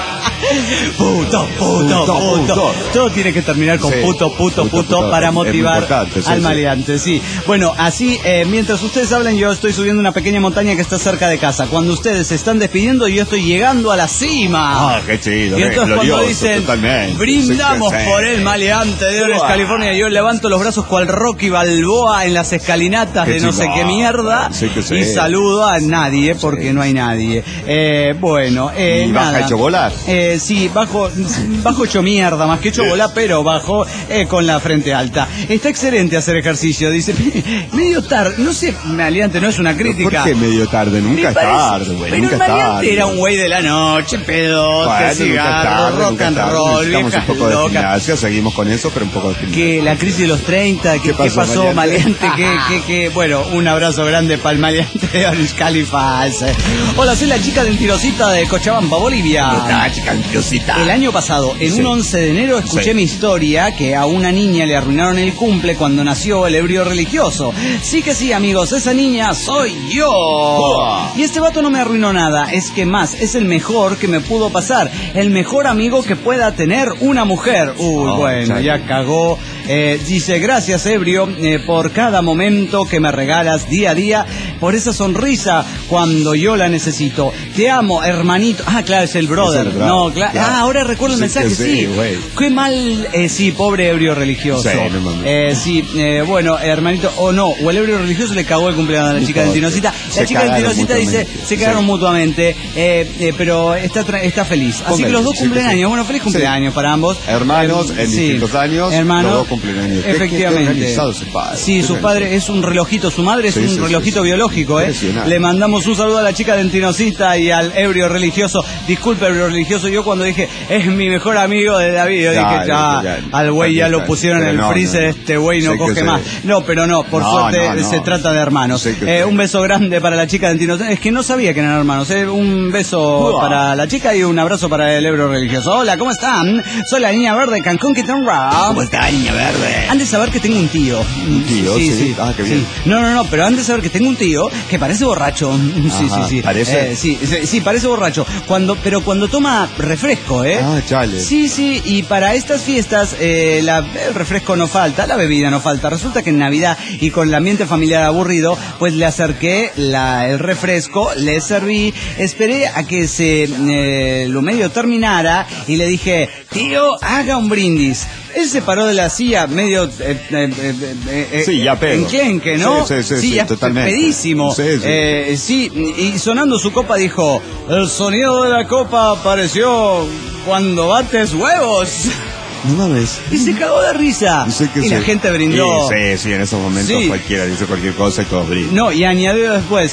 Puto, puto, Puto, puto. puto. Todo tiene que terminar con Sí. puto, puto, Puto, puto, puto. para Es muy motivar importante, sí, al sí. maleante, sí. Bueno, así, eh, mientras ustedes hablan, yo estoy subiendo una pequeña montaña que está cerca de casa. Cuando ustedes se están despidiendo, yo estoy llegando a la cima. Ah, qué chido, Y qué entonces glorioso, cuando dicen, totalmente. brindamos Sí, sí, por sí. el maleante de Orange, Uah. California, yo levanto los brazos cual Rocky Balboa en las escalinatas Qué de no sé chingón. qué mierda Sí, que sí. y saludo a nadie porque Sí. no hay nadie. Eh, bueno, eh, ¿Y baja nada. hecho bola? Eh, sí, bajo, bajo hecho mierda, más que hecho bola, pero bajo eh, con la frente alta. Está excelente hacer ejercicio, dice, medio tarde, no sé, maleante, no es una crítica. ¿Por qué medio tarde? Nunca Me es parece- tarde, güey. Pero Nunca el es maleante tarde. era un güey de la noche, pedote, Bueno, nunca es cigarro, tarde, rock nunca es and tarde. roll, Necesitamos un viejas poco de locas. gimnasia, seguimos con eso, pero un poco de gimnasia. Que la crisis de los treinta, que, ¿Qué ¿qué pasó, pasó, maleante? maleante? que, que, que, bueno, un abrazo grande para el maleante de Orange, California. Hola, soy la chica dentirosita de Cochabamba, Bolivia. Ah, chica ansiosita. El año pasado, en Sí. un once de enero, escuché Sí. mi historia que a una niña le arruinaron el cumple cuando nació el ebrio religioso. Sí que sí, amigos, esa niña soy yo. Uah. Y este vato no me arruinó nada, es que más, es el mejor que me pudo pasar, el mejor amigo que pueda tener una mujer. Uy, Oh, bueno, chale. ya cagó. Eh, dice, gracias ebrio eh, por cada momento que me regalas día a día, por esa sonrisa cuando yo la necesito. Te amo, hermanito. Ah, claro, es el brother. Es el brother, no, cla- claro. Ah, ahora recuerdo el Sí mensaje, que sí. sí, güey. Qué mal, eh, sí, pobre ebrio religioso. Sí, no mames. eh, sí, eh, bueno, hermanito, o no, o el ebrio religioso le cagó el cumpleaños a la No chica del importa. Tinosita. Se La chica del cagaron Tinosita dice, mutuamente. se cagaron Sí. mutuamente, eh, eh, pero está, tra- está feliz. Así Póngale, que los dos sí que cumplen sí. años. Bueno, feliz Sí. cumpleaños para ambos. Hermanos Eh, en sí. distintos años, Hermanos, los dos cumplen años. Qué- qué efectivamente. organizado su padre, Sí, qué su padre organizado. es un relojito, su madre es Sí, un sí, sí, relojito sí. biológico, ¿eh? Impresionante. Le mandamos un saludo a la chica del Tinosita y al ebrio religioso. Disculpe, ebrio religioso, yo cuando dije, es mi mejor amigo de David, yo dije, Dale, ya, dale. al güey ya lo pusieron en Pero el no, freezer, no. este güey no Sí que coge sí. más. No, pero no, por No, suerte no, no. se trata de hermanos. Sí que Eh, sí. un beso grande para la chica del Tinosita. Es que no sabía que eran hermanos, ¿eh? Un beso Uah. para la chica y un abrazo para el ebrio religioso. Hola, ¿cómo están? Soy la niña verde de Cancún, Quintana Roo. ¿Cómo está, niña verde? Han de saber que tengo un tío. ¿Un tío? Sí. Ah, qué bien. No, no, no, pero han de saber que tengo un tío que parece borracho. Sí, Ajá, sí, sí. ¿parece? Eh, sí, sí, sí, parece borracho. Cuando, pero cuando toma refresco, ¿eh? Ah, chale. Sí, sí, y para estas fiestas eh, la, el refresco no falta, la bebida no falta. Resulta que en Navidad y con el ambiente familiar aburrido, pues le acerqué la, el refresco, le serví, esperé a que se eh, lo medio terminara y le dije, tío, haga un brindis. Él se paró de la silla medio eh, eh, eh, eh, Sí, ya pedo. enclenque, ¿no? Sí, sí, sí, sí, ya totalmente. pedísimo. Sí, sí. Eh, sí, y sonando su copa dijo, el sonido de la copa apareció cuando bates huevos. No mames. Y se cagó de risa. Sí que y la sí. gente brindó. Sí, sí, sí, en esos momentos Sí. cualquiera dice cualquier cosa y todos brindan. No, y añadió después,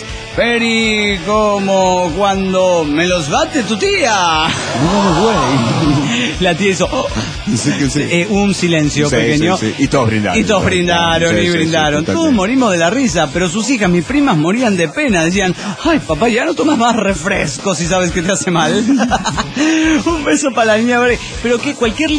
Peri, como cuando me los bate tu tía. No, güey. La tía hizo, oh. Sí que sí. Eh, un silencio Sí, pequeño. sí, sí. Y todos brindaron. Y todos brindaron Sí, y sí, sí, brindaron. totalmente. Todos morimos de la risa, pero sus hijas, mis primas, morían de pena. Decían, ay, papá, ya no tomas más refresco si sabes que te hace mal. Un beso para la niña verde. Pero que cualquier líquido que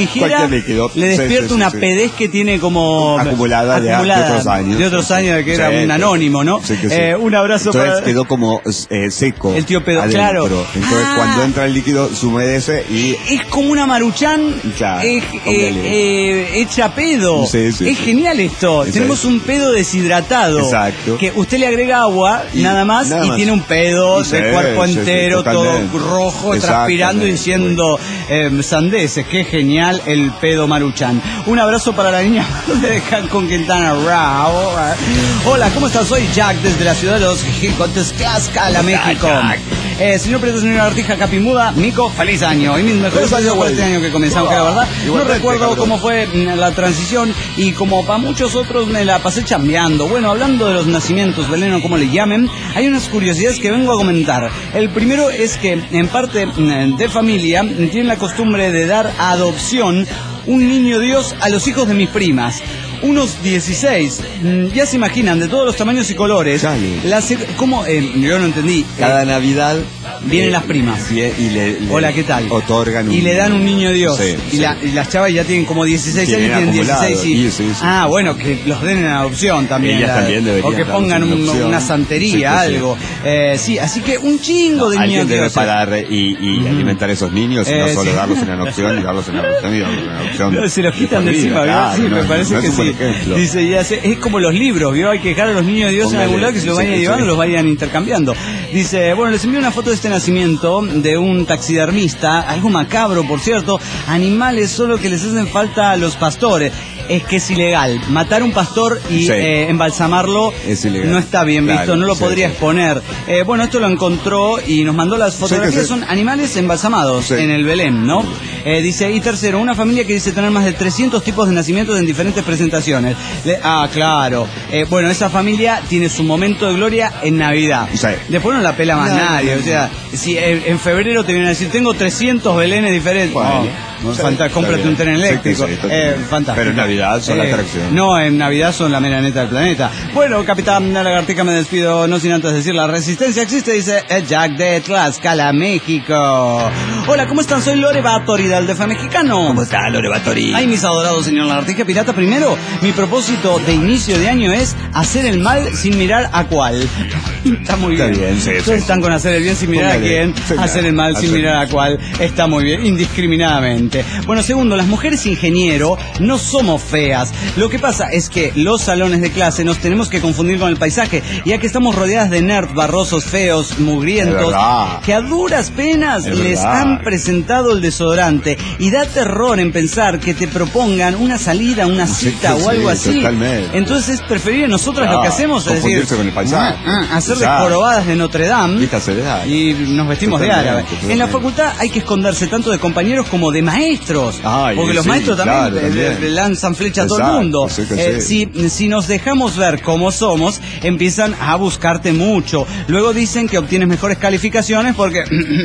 tijera Cualquier líquido. le despierta Sí, sí, una sí, sí. pedez que tiene como acumulada, de- acumulada de otros años. de otros Sí, años, sí. que era Sí, un sí. anónimo, ¿no? Sí, que sí. Eh, un abrazo Entonces para... quedó como eh, seco. El tío pedo, adentro. claro. Entonces Ah. cuando entra el líquido se humedece y Es como una Maruchan Claro, eh, póngale. eh, eh, hecha pedo. Sí, sí, es sí. genial esto. Exacto. Tenemos un pedo deshidratado. Exacto. Que usted le agrega agua, Y nada más, nada y más. tiene un pedo Sí, de cuerpo sí, sí, entero, todo totalmente. rojo, Exactamente. transpirando y diciendo eh, sandeces. Qué genial el pedo Maruchan. Un abrazo para la niña de con Quintana Roo. Hola, ¿cómo estás? Soy Jack desde la ciudad de los Jicotes, Tlaxcala, México. Eh, señor Preto, señora Artija Capimuda, Mico, feliz año. Y mis mejores Feliz año, deseos por güey. este año que comenzamos, que la verdad no Igualmente, recuerdo cabrón. cómo fue mm, la transición y como para muchos otros me la pasé chambeando. Bueno, hablando de los nacimientos, Belén o como le llamen, hay unas curiosidades que vengo a comentar. El primero es que en parte mm, de familia mm, tienen la costumbre de dar a adopción un niño Dios a los hijos de mis primas. Unos dieciséis, mm, ya se imaginan, de todos los tamaños y colores. Chale. Las, ¿Cómo? Eh, yo no entendí. cada Eh, Navidad vienen eh, las primas. vie- y le, le Hola, ¿qué tal? otorgan Y le dan un niño Dios. Sí, y, sí. la- y las chavas ya tienen como dieciséis Tienen años, tienen acumulado. dieciséis y... Y sí, sí, ah, sí. bueno, que los den en adopción también. Ellas la- también deberían O que darlos pongan en un- adopción. una santería, Sí, sí, sí. algo. Eh, sí, así que un chingo de Alguien niños debe Dios. parar y, y alimentar a esos niños y Eh, no solo sí. darlos en adopción y darlos en adopción y darlos en adopción. No, se los quitan de por vida, encima, ¿vio? claro, Sí, no, me no, parece no que es un buen sí. ejemplo. Dice, ya sé, es como los libros, ¿vio? Hay que dejar a los niños de Dios en Póngale, algún lado que se los sí, vayan sí, llevando, sí. los vayan intercambiando. Dice, bueno, les envío una foto de este nacimiento de un taxidermista, algo macabro, por cierto, animales solo que les hacen falta a los pastores. Es que es ilegal. Matar un pastor y Sí. eh, embalsamarlo Es ilegal. no está bien visto, Claro, no lo sí, podría sí. exponer. Eh, bueno, esto lo encontró y nos mandó las fotografías, sí. son animales embalsamados Sí. en el Belén, ¿no? Eh, dice, y tercero, una familia que dice tener más de trescientos tipos de nacimientos en diferentes presentaciones. Le- ah, claro. Eh, bueno, esa familia tiene su momento de gloria en Navidad. Sí. Después no la pela más No, nadie. no, O sea, si en, en febrero te vienen a decir, tengo trescientos Belenes diferentes. Bueno, No, sí, fanta- está cómprate bien. un tren Sí, eléctrico. que sí, eh, totalmente. fantástico. Pero en Navidad son la atracción. No, en Navidad son la mera neta del planeta. Bueno, Capitán la Lagartica, me despido, no sin antes decir, la resistencia existe, dice el Jack de Tlaxcala, México. Hola, ¿cómo están? Soy Lore Batori del D F Mexicano. ¿Cómo está, Lore Batori? Ay, mis adorados señor Lagartica Pirata, primero, mi propósito de inicio de año es hacer el mal sin mirar a cuál. Está muy Está bien. bien, sí, Todos sí. están con hacer el bien sin mirar Póngale. a quién, Sí, hacer el mal sin hacer- mirar a cuál. Está muy bien, indiscriminadamente. Bueno, segundo, las mujeres ingeniero no somos feas. Lo que pasa es que los salones de clase nos tenemos que confundir con el paisaje, ya que estamos rodeadas de nerds barrosos, feos, Es mugrientos, verdad. que a duras penas Es les verdad. han presentado el desodorante y da terror en pensar que te propongan una salida, una Sí, cita sí, o algo así. totalmente. Entonces es preferible nosotras Claro, lo que hacemos es decir, confundirse con el paisaje. "Ah, ah", hacer de Exacto. jorobadas de Notre Dame Vista cerebral. y nos vestimos de Totalmente, árabe. totalmente. En la facultad hay que esconderse tanto de compañeros como de maestros, Ay, porque los sí, maestros también, claro, eh, también. le lanzan flecha a todo el Exacto, mundo. sí que Eh, sí. si, si nos dejamos ver cómo somos, empiezan a buscarte mucho. Luego dicen que obtienes mejores calificaciones porque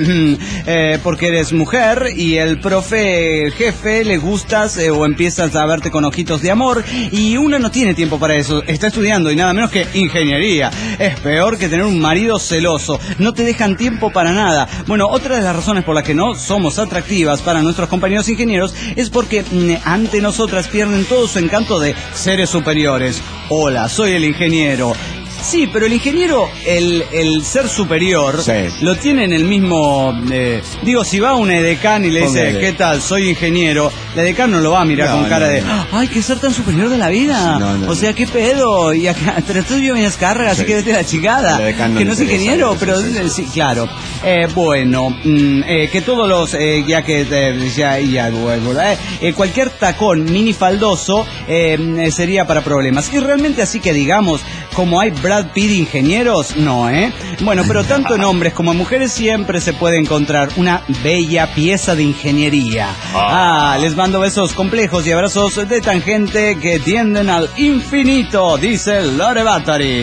eh, porque eres mujer y el profe jefe le gustas eh, o empiezas a verte con ojitos de amor y uno no tiene tiempo para eso. Está estudiando y nada menos que ingeniería. Es peor que tener un marido celoso. No te dejan tiempo para nada. Bueno, otra de las razones por las que no somos atractivas para nuestros compañeros ingenieros es porque mm, ante nosotras pierden todo su encanto de seres superiores. Hola, soy el ingeniero. Sí, pero el ingeniero, el, el ser superior, Sí. lo tiene en el mismo... eh, digo, si va un edecán y le dice, Póngale. ¿qué tal? Soy ingeniero, el edecán no lo va a mirar No, con cara no, de, no. ¡ay, qué ser tan superior de la vida! No, no, o sea, ¿qué pedo? Y acá, pero tú yo me descarga, así Sí. que vete a la chingada. El edecán no que le no es interesa ingeniero, eso, pero sí, sí. sí, claro. Eh, bueno, mm, eh, que todos los, eh, ya que eh, ya, ya, bueno, eh, eh, cualquier tacón minifaldoso eh, sería para problemas. Y realmente así que digamos, como hay Brad Pitt ingenieros, no, ¿eh? Bueno, pero tanto en hombres como en mujeres siempre se puede encontrar una bella pieza de ingeniería. Ah, les mando besos complejos y abrazos de tangente que tienden al infinito, dice Lore Battery.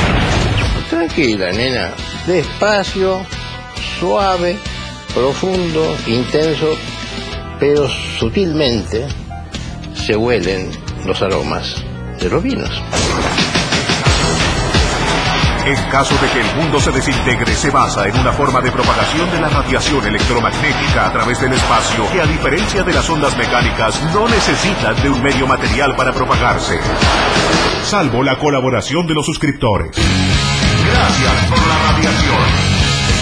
Tranquila, nena. Despacio, suave, profundo, intenso, pero sutilmente se huelen los aromas de los vinos. En caso de que el mundo se desintegre, se basa en una forma de propagación de la radiación electromagnética a través del espacio que, a diferencia de las ondas mecánicas, no necesitan de un medio material para propagarse. Salvo la colaboración de los suscriptores. Gracias por la radiación.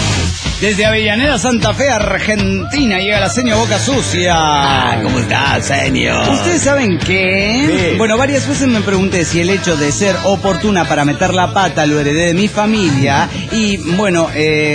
Desde Avellaneda, Santa Fe, Argentina, llega la seño Boca Sucia. Ah, ¿cómo estás, señor? ¿Ustedes saben qué? Sí. Bueno, varias veces me pregunté si el hecho de ser oportuna para meter la pata lo heredé de mi familia. Y bueno,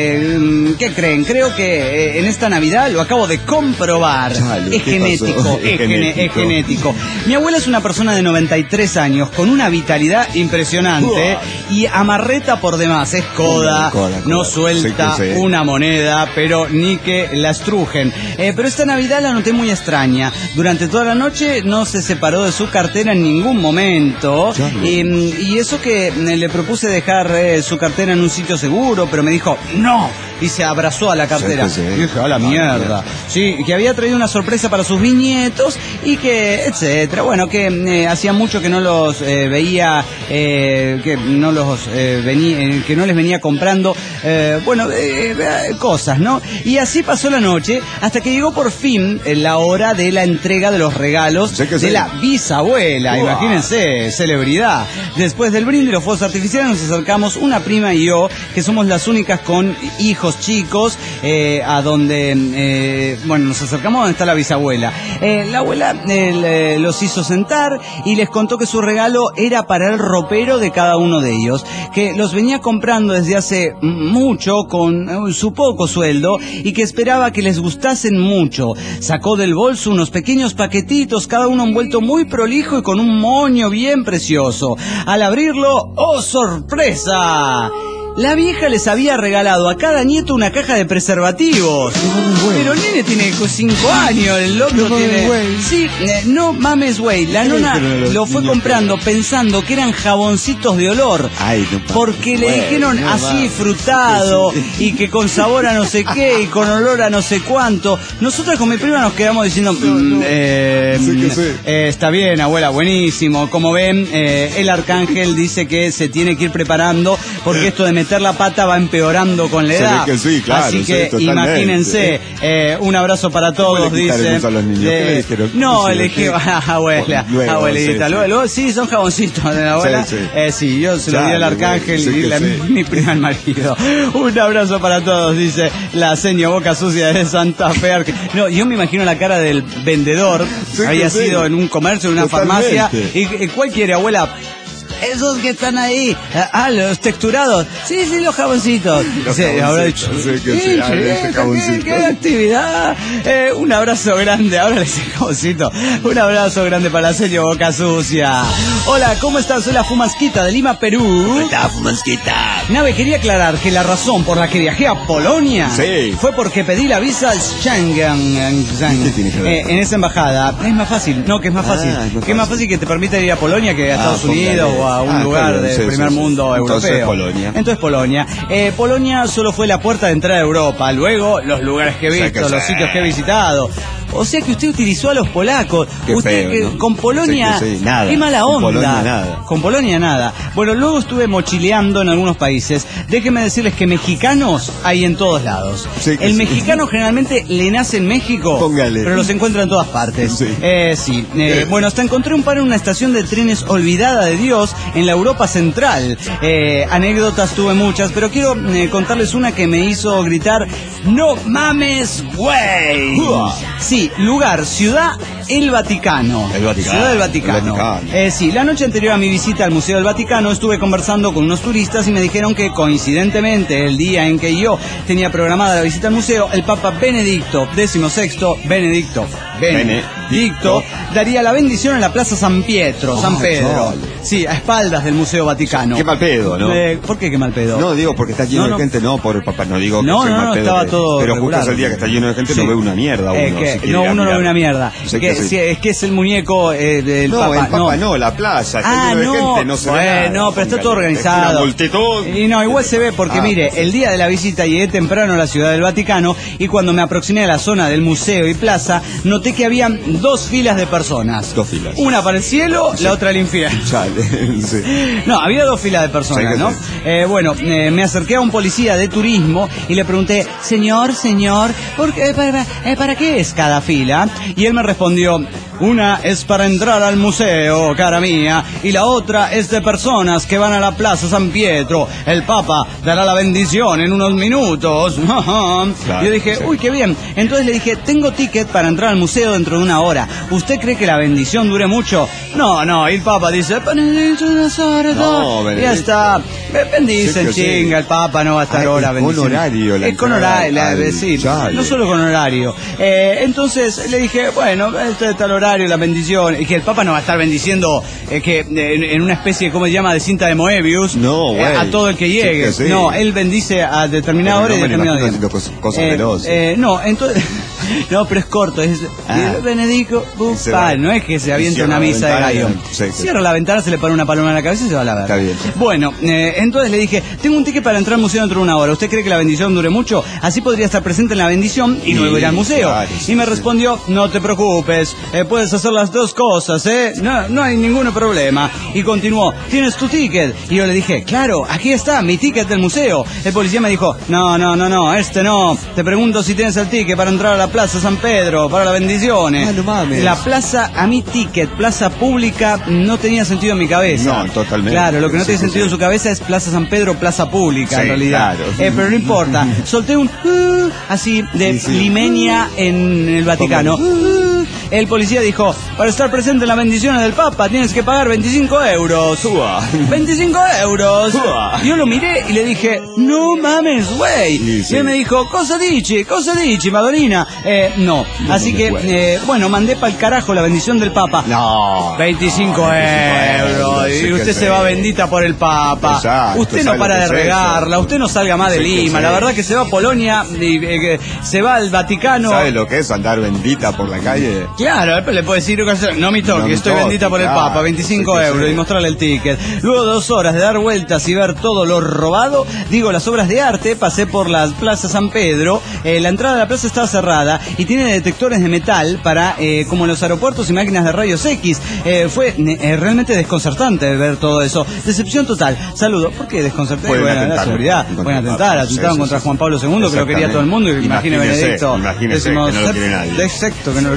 eh, ¿qué creen? Creo que eh, en esta Navidad lo acabo de comprobar. Chale, es ¿qué genético, pasó? es, Es gene- genético. es genético. Mi abuela es una persona de noventa y tres años con una vitalidad impresionante y amarreta por demás. Es coda, Coda, coda, no coda. suelta Sí que sí. una moneda, pero ni que la estrujen. Eh, pero esta Navidad la noté muy extraña. Durante toda la noche no se separó de su cartera en ningún momento. Eh, y eso que eh, le propuse dejar eh, su cartera en un sitio seguro, pero me dijo, ¡no! Y se abrazó a la cartera. Sí, sí. Y dije, a la mierda. Sí, que había traído una sorpresa para sus bisnietos y que, etcétera. Bueno, que eh, hacía mucho que no los eh, veía, eh, que no los eh, venía, eh, que no les venía comprando, eh, bueno, eh, cosas, ¿no? Y así pasó la noche hasta que llegó por fin eh, la hora de la entrega de los regalos Sí que de sí. la bisabuela. Uah. Imagínense, celebridad. Después del brindis y los fuegos artificiales nos acercamos una prima y yo, que somos las únicas con hijos chicos, eh, a donde, eh, bueno, nos acercamos a donde está la bisabuela. Eh, la abuela eh, le- los hizo sentar y les contó que su regalo era para el ropero de cada uno de ellos, que los venía comprando desde hace mucho con eh, su poco sueldo y que esperaba que les gustasen mucho. Sacó del bolso unos pequeños paquetitos, cada uno envuelto muy prolijo y con un moño bien precioso. Al abrirlo, ¡oh, sorpresa! La vieja les había regalado a cada nieto una caja de preservativos. Pero el nene tiene cinco años, el loco No mames, tiene... güey. Sí, eh, no mames, güey. La ¿Qué le nona dijeron a los lo fue niños comprando pensando que eran jaboncitos de olor. Ay, no, pa- Porque le güey, dijeron no así mames. frutado Sí, sí. y que con sabor a no sé qué y con olor a no sé cuánto. Nosotros con mi prima nos quedamos diciendo, mm, eh, Sí que mm, sí. eh, está bien, abuela, buenísimo. Como ven, eh, el arcángel dice que se tiene que ir preparando porque esto de meter la pata va empeorando con la Se ve edad. que sí, claro, Así sí, que totalmente. imagínense, eh, un abrazo para todos, le quitaron dice. eso a los niños? ¿Qué le dijeron? No, Sí, le dije, ¿qué? abuela, Luego, abuelita, sí, luego, sí. luego, sí, son jaboncitos de la abuela. Sí, sí. Eh, sí, yo se lo di Chale, al arcángel güey, sí y que la- sí. mi prima al marido. Un abrazo para todos, dice la seño Boca Sucia de Santa Fe. Arge- No, yo me imagino la cara del vendedor, Sí que había sí. sido en un comercio, en una Totalmente. farmacia, y, y ¿cuál quiere, abuela? Esos que están ahí, ah, los texturados. Sí, sí, los jaboncitos. Los Sí, habrá dicho. jaboncitos, sí que sí, "Sí, ah, che, ese qué- jaboncito". qué actividad. Eh, un abrazo grande, ahora les digo jaboncito. Un abrazo grande para la señor Boca Sucia. Hola, ¿cómo están? Soy la Fumasquita de Lima, Perú. Está fumasquita. Nave, quería aclarar que la razón por la que viajé a Polonia Sí. fue porque pedí la visa Schengen, ¿Qué tiene que ver? eh, en esa embajada. Es más fácil, no, que es más Ah, fácil. es más que es más fácil. fácil que te permita ir a Polonia que a Ah, Estados póngale. Unidos o a un Ah, está lugar bien, del sí, primer sí, sí. mundo Entonces, europeo. Polonia. Entonces Polonia. Eh, Polonia solo fue la puerta de entrada a Europa. Luego los lugares que he Sí, visto, que los sí. sitios que he visitado. O sea que usted utilizó a los polacos. Qué usted feo, que ¿no? con Polonia, Sí que sí, nada. qué mala Con onda. Polonia nada. Con Polonia nada. Bueno, luego estuve mochileando en algunos países. Déjenme decirles que mexicanos hay en todos lados. Sí que El sí. mexicano generalmente le nace en México, Póngale. pero los encuentra en todas partes. Sí. Eh, sí. Eh, bueno, hasta encontré un par en una estación de trenes olvidada de Dios en la Europa Central. Eh, anécdotas tuve muchas, pero quiero eh, contarles una que me hizo gritar, ¡no mames, güey! Uah. Sí, lugar, ciudad, el Vaticano. El Vaticano, Ciudad del Vaticano. el Vaticano. Eh, sí, la noche anterior a mi visita al Museo del Vaticano estuve conversando con unos turistas y me dijeron que coincidentemente el día en que yo tenía programada la visita al museo, el Papa Benedicto decimosexto, Benedicto, Benedicto, Benedicto. daría la bendición en la Plaza San Pietro, San Oh, Pedro. chale. Sí, a espaldas del Museo Vaticano. Qué mal pedo, ¿no? Eh, ¿Por qué qué mal pedo? No, digo porque está lleno No, no. de gente, no, pobre papá, no digo que No, sea no, mal no, pedo, estaba que- todo pero justo regular. es el día que está lleno de gente, Sí. no ve una mierda uno. Eh, que- si quiere no, ir a uno no mirar. ve una mierda. Sé Que, que sí. si- es que es el muñeco eh, del No, Papa. el Papa no, la plaza, está Ah, lleno de no, gente, no se ve bueno, nada, pero está póngale. todo organizado. Es una multitud. Y no, igual se ve porque, Ah, mire, sí. el día de la visita llegué temprano a la Ciudad del Vaticano y cuando me aproximé a la zona del museo y plaza, noté noté que habían dos filas de personas. Dos filas. Una para el cielo, Sí. la otra al infierno. Chale, sí. No, había dos filas de personas, Sí, que ¿no? sí. Eh, bueno, eh, me acerqué a un policía de turismo y le pregunté, señor, señor, ¿por qué, para, eh, ¿para qué es cada fila? Y él me respondió, una es para entrar al museo, cara mía, y la otra es de personas que van a la Plaza San Pietro. El Papa dará la bendición en unos minutos. Claro, Yo dije, sí. uy, qué bien. Entonces le dije, tengo ticket para entrar al museo dentro de una hora. ¿Usted cree que la bendición dure mucho? No, no, y el Papa dice, benedicto unas horas. No, Ya Benedicto. está. Eh, Bendice Sí el que sí. chinga, el Papa no va a estar Ah, ahora es con bendiciendo. horario la Es con entrada horario, la- al sí, chale. no solo con horario. Eh, entonces le dije, bueno, este está el horario, la bendición, y que el Papa no va a estar bendiciendo eh, que eh, en, en una especie, ¿cómo se llama?, de cinta de Moebius. No, eh, güey. a todo el que Sí llegue. que sí. No, él bendice a determinada Pero hora y no me lo determinado imagino día. haciendo cos- cosas Eh, veloces. eh, no, entonces... No, pero es corto, es Ah. Benedico, Y se va. no es que se Y aviente cierra una la misa de ventana y- gallo. sí, sí. Cierra la ventana, se le pone una paloma en la cabeza y se va a la verga. Está bien. Bueno, eh, entonces le dije, tengo un ticket para entrar al museo dentro de una hora. ¿Usted cree que la bendición dure mucho? Así podría estar presente en la bendición y Sí, luego ir al museo. claro, sí, y me sí. respondió, no te preocupes, eh, puedes hacer las dos cosas, ¿eh? No, no hay ningún problema. Y continuó, ¿tienes tu ticket? Y yo le dije, claro, aquí está, mi ticket del museo. El policía me dijo, no, no, no, no, este no. Te pregunto si tienes el ticket para entrar a la Plaza San Pedro, para la bendición. Ah, no mames. La plaza, a mi ticket, plaza pública, no tenía sentido en mi cabeza. No, totalmente. Claro, lo que no Sí, tiene sí, sentido sí. en su cabeza es Plaza San Pedro, plaza pública, Sí, en realidad. claro. Eh, pero no importa. Solté un uh, así de Sí, sí. Limenia en el Vaticano. Uh, el policía dijo, para estar presente en las bendiciones del Papa tienes que pagar veinticinco euros. Uah. veinticinco euros. Uah. Yo lo miré y le dije, no mames, güey. Sí, sí. Y él me dijo, cosa dici, cosa dici, Madonina. Eh, no. No, Así no que, me puede. eh, bueno, mandé para el carajo la bendición del Papa. No. veinticinco No, euros. sí Y que usted sí. se va bendita por el Papa. Exacto, Usted no ¿sabe para lo de que es regarla. eso? Usted no salga más de Sí que Lima. sí. La verdad que se va a Polonia y eh, que se va al Vaticano. ¿Sabe lo que es andar bendita por la calle? Claro, después le puede decir, no me toque, No me estoy toque, bendita por el claro, Papa, veinticinco sí que euros sí. y mostrarle el ticket. Luego de dos horas de dar vueltas y ver todo lo robado, digo, las obras de arte, pasé por la Plaza San Pedro, eh, la entrada de la plaza estaba cerrada y tiene detectores de metal para, eh, como en los aeropuertos y máquinas de rayos X. Eh, fue eh, realmente desconcertante ver todo eso. Decepción total. Saludo. ¿Por qué desconcertante? Pueden Bueno, la atentar seguridad. contra Pueden el atentar, Papa. atentaron Sí, sí, contra sí. Juan Pablo segundo, que lo quería todo el mundo, y imagine Imagínese, Benedicto. imagínese que no lo quiere nadie. Exacto, que no lo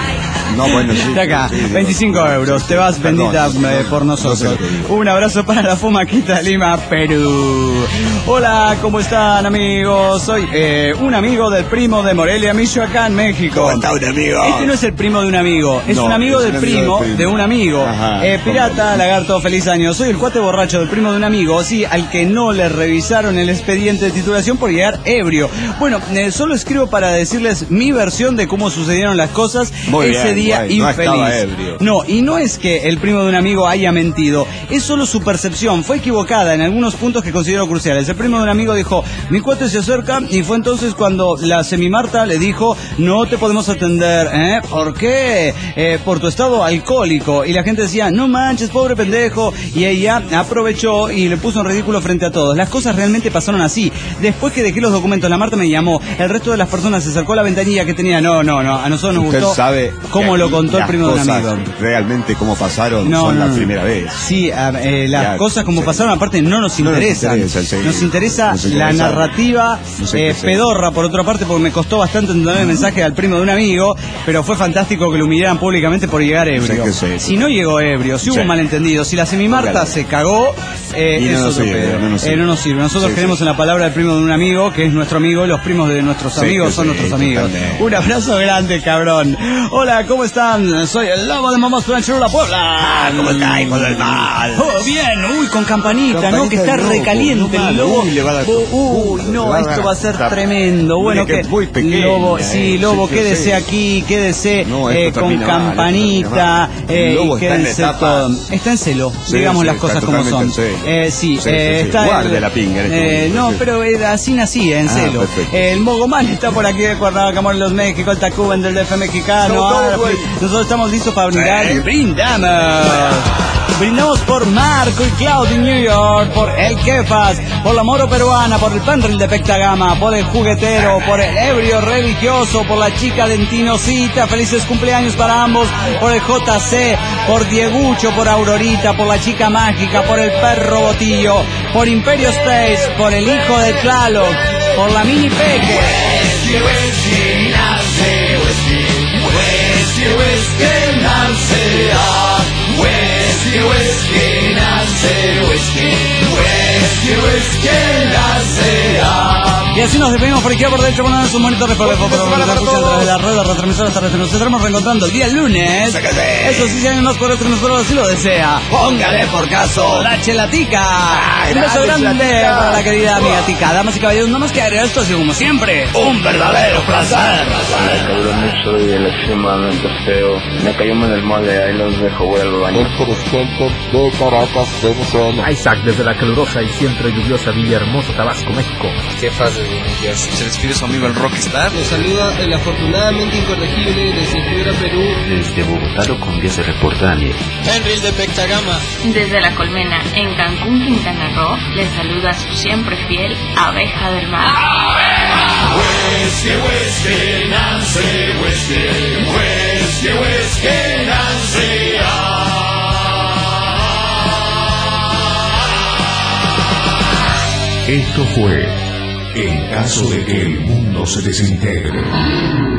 No, bueno, sí. de acá, sí, digo, veinticinco sí, euros, sí, te vas perdón, bendita no, eh, no, por no sé nosotros. lo que digo. Un abrazo para la Fumaquita Lima, Perú. Hola, ¿cómo están, amigos? Soy eh, un amigo del primo de Morelia, Michoacán, México. ¿Cómo está un amigo? Este no es el primo de un amigo, es No, un amigo es del un amigo primo, del primo. de un amigo. Ajá, Eh, pirata, ¿cómo? lagarto, feliz año. Soy el cuate borracho del primo de un amigo, sí, al que no le revisaron el expediente de titulación por llegar ebrio. Bueno, eh, solo escribo para decirles mi versión de cómo sucedieron las cosas Muy ese bien, día güey, no infeliz. estaba ebrio. No, y no es que el primo de un amigo haya mentido, es solo su percepción, fue equivocada en algunos puntos que considero cruciales. El primo de un amigo dijo, mi cuate se acerca, y fue entonces cuando la semimarta le dijo, no te podemos atender, ¿eh? ¿Por qué? Eh, por tu estado alcohólico. Y la gente decía, no manches, pobre pendejo, y ella aprovechó y le puso en ridículo frente a todos. Las cosas realmente pasaron así. Después que dejé los documentos, la Marta me llamó, el resto de las personas se acercó a la ventanilla que tenía, no, no, no, a nosotros nos Usted gustó sabe cómo que lo aquí contó el las primo de un cosas amigo. realmente cómo pasaron No, son no, la no. primera vez. Sí, a- eh, las Ya, cosas como sí. pasaron aparte no nos No nos interesan. interesan, sí. Nos interesa Nos la interesa. narrativa No sé eh, qué sé. pedorra, por otra parte, porque me costó bastante entender el mensaje al primo de un amigo, pero fue fantástico que lo humillaran públicamente por llegar ebrio. que sé. Si no llegó ebrio, si hubo Sí. un malentendido, si la semimarta Póngale. se cagó, eh, Y no es nos otro sirve, pedo. no nos Eh, sirve. no nos sirve. Nosotros Sí, creemos sí. en la palabra del primo de un amigo, que es nuestro amigo, y los primos de nuestros Sí, amigos que son sí, nuestros amigos. totalmente. Un abrazo grande, cabrón. Hola, ¿cómo están? Soy el lobo de Mamás Planchero La Puebla. Ah, ¿cómo está, hijo del mal? Oh, bien, uy, con campanita, Campanita ¿no? Que está de lobo, recaliente no el mal, lobo. uy, le va a dar- Oh, uy, le no, va a esto dar- va a ser está- tremendo. mire Bueno, que que es muy pequeña, lobo, eh, sí, lobo, sí que quédese sí. aquí, quédese No, eh, esto con termina mal, esto campanita, termina mal. eh, El lobo y está en quédense etapa- todo. Está en celo, Sí, digamos sí, las está cosas como son. totalmente en celo. Eh, sí, Sí, sí, eh, sí. está Guarde el- la pinga en este eh, momento, no, sí. pero eh, así nací, en Ah, celo. perfecto. El Mogomán está por aquí de Cuernavaca, Morelos, México, el Tacuben del D F mexicano. No, no, Ah, güey. nosotros estamos listos para brindar y brindamos. Brindamos por Marco y Claudio en New York, por El Kefas, por la Moro Peruana, por el Penril de Pectagama, por el Juguetero, por el Ebrio Religioso, por la chica Dentinosita, felices cumpleaños para ambos, por el J C, por Diegucho, por Aurorita, por la chica mágica, por el Perro Botillo, por Imperio Space, por el hijo de Tlaloc, por la Mini Peque. Whisky, whisky, Nancy, whisky, whisky, whisky, Nancy, ah. Whisky, whisky, Nancy, whisky, whisky, whisky, Nancy, ah. Y así nos despedimos por izquierda, por derecho, por un bonito reflejo, pero nos escucha a través de la red, retransmisora esta vez. Nos estaremos reencontrando el día lunes. Eso sí, si alguien más por otro, nosotros así lo desea. Póngale por caso. La chelatica. Un beso grande para la querida amiga Tica. Damas y caballeros, no más que agregar esto, así como siempre. Un verdadero placer. Me cabrones, soy el extremadamente feo. Me cayó en el mole, ahí los dejo, voy al baño. El presidente de Caracas, Venezuela. Isaac desde la calurosa y siempre lluviosa Villahermosa, Tabasco, México. ¿Qué fase de inicias? Se despide su amigo el Rockstar. Nos saluda el afortunadamente incorregible desde Piura, Perú. Desde Bogotá lo Colombia se reporta Daniel. Penril de Pectagama. Desde La Colmena, en Cancún, Quintana Roo, les saluda su siempre fiel Abeja del Mar. Whisky, whisky, Nancy, whisky, whisky, whisky, Nancy, ah. Esto fue En caso de que el mundo se desintegre.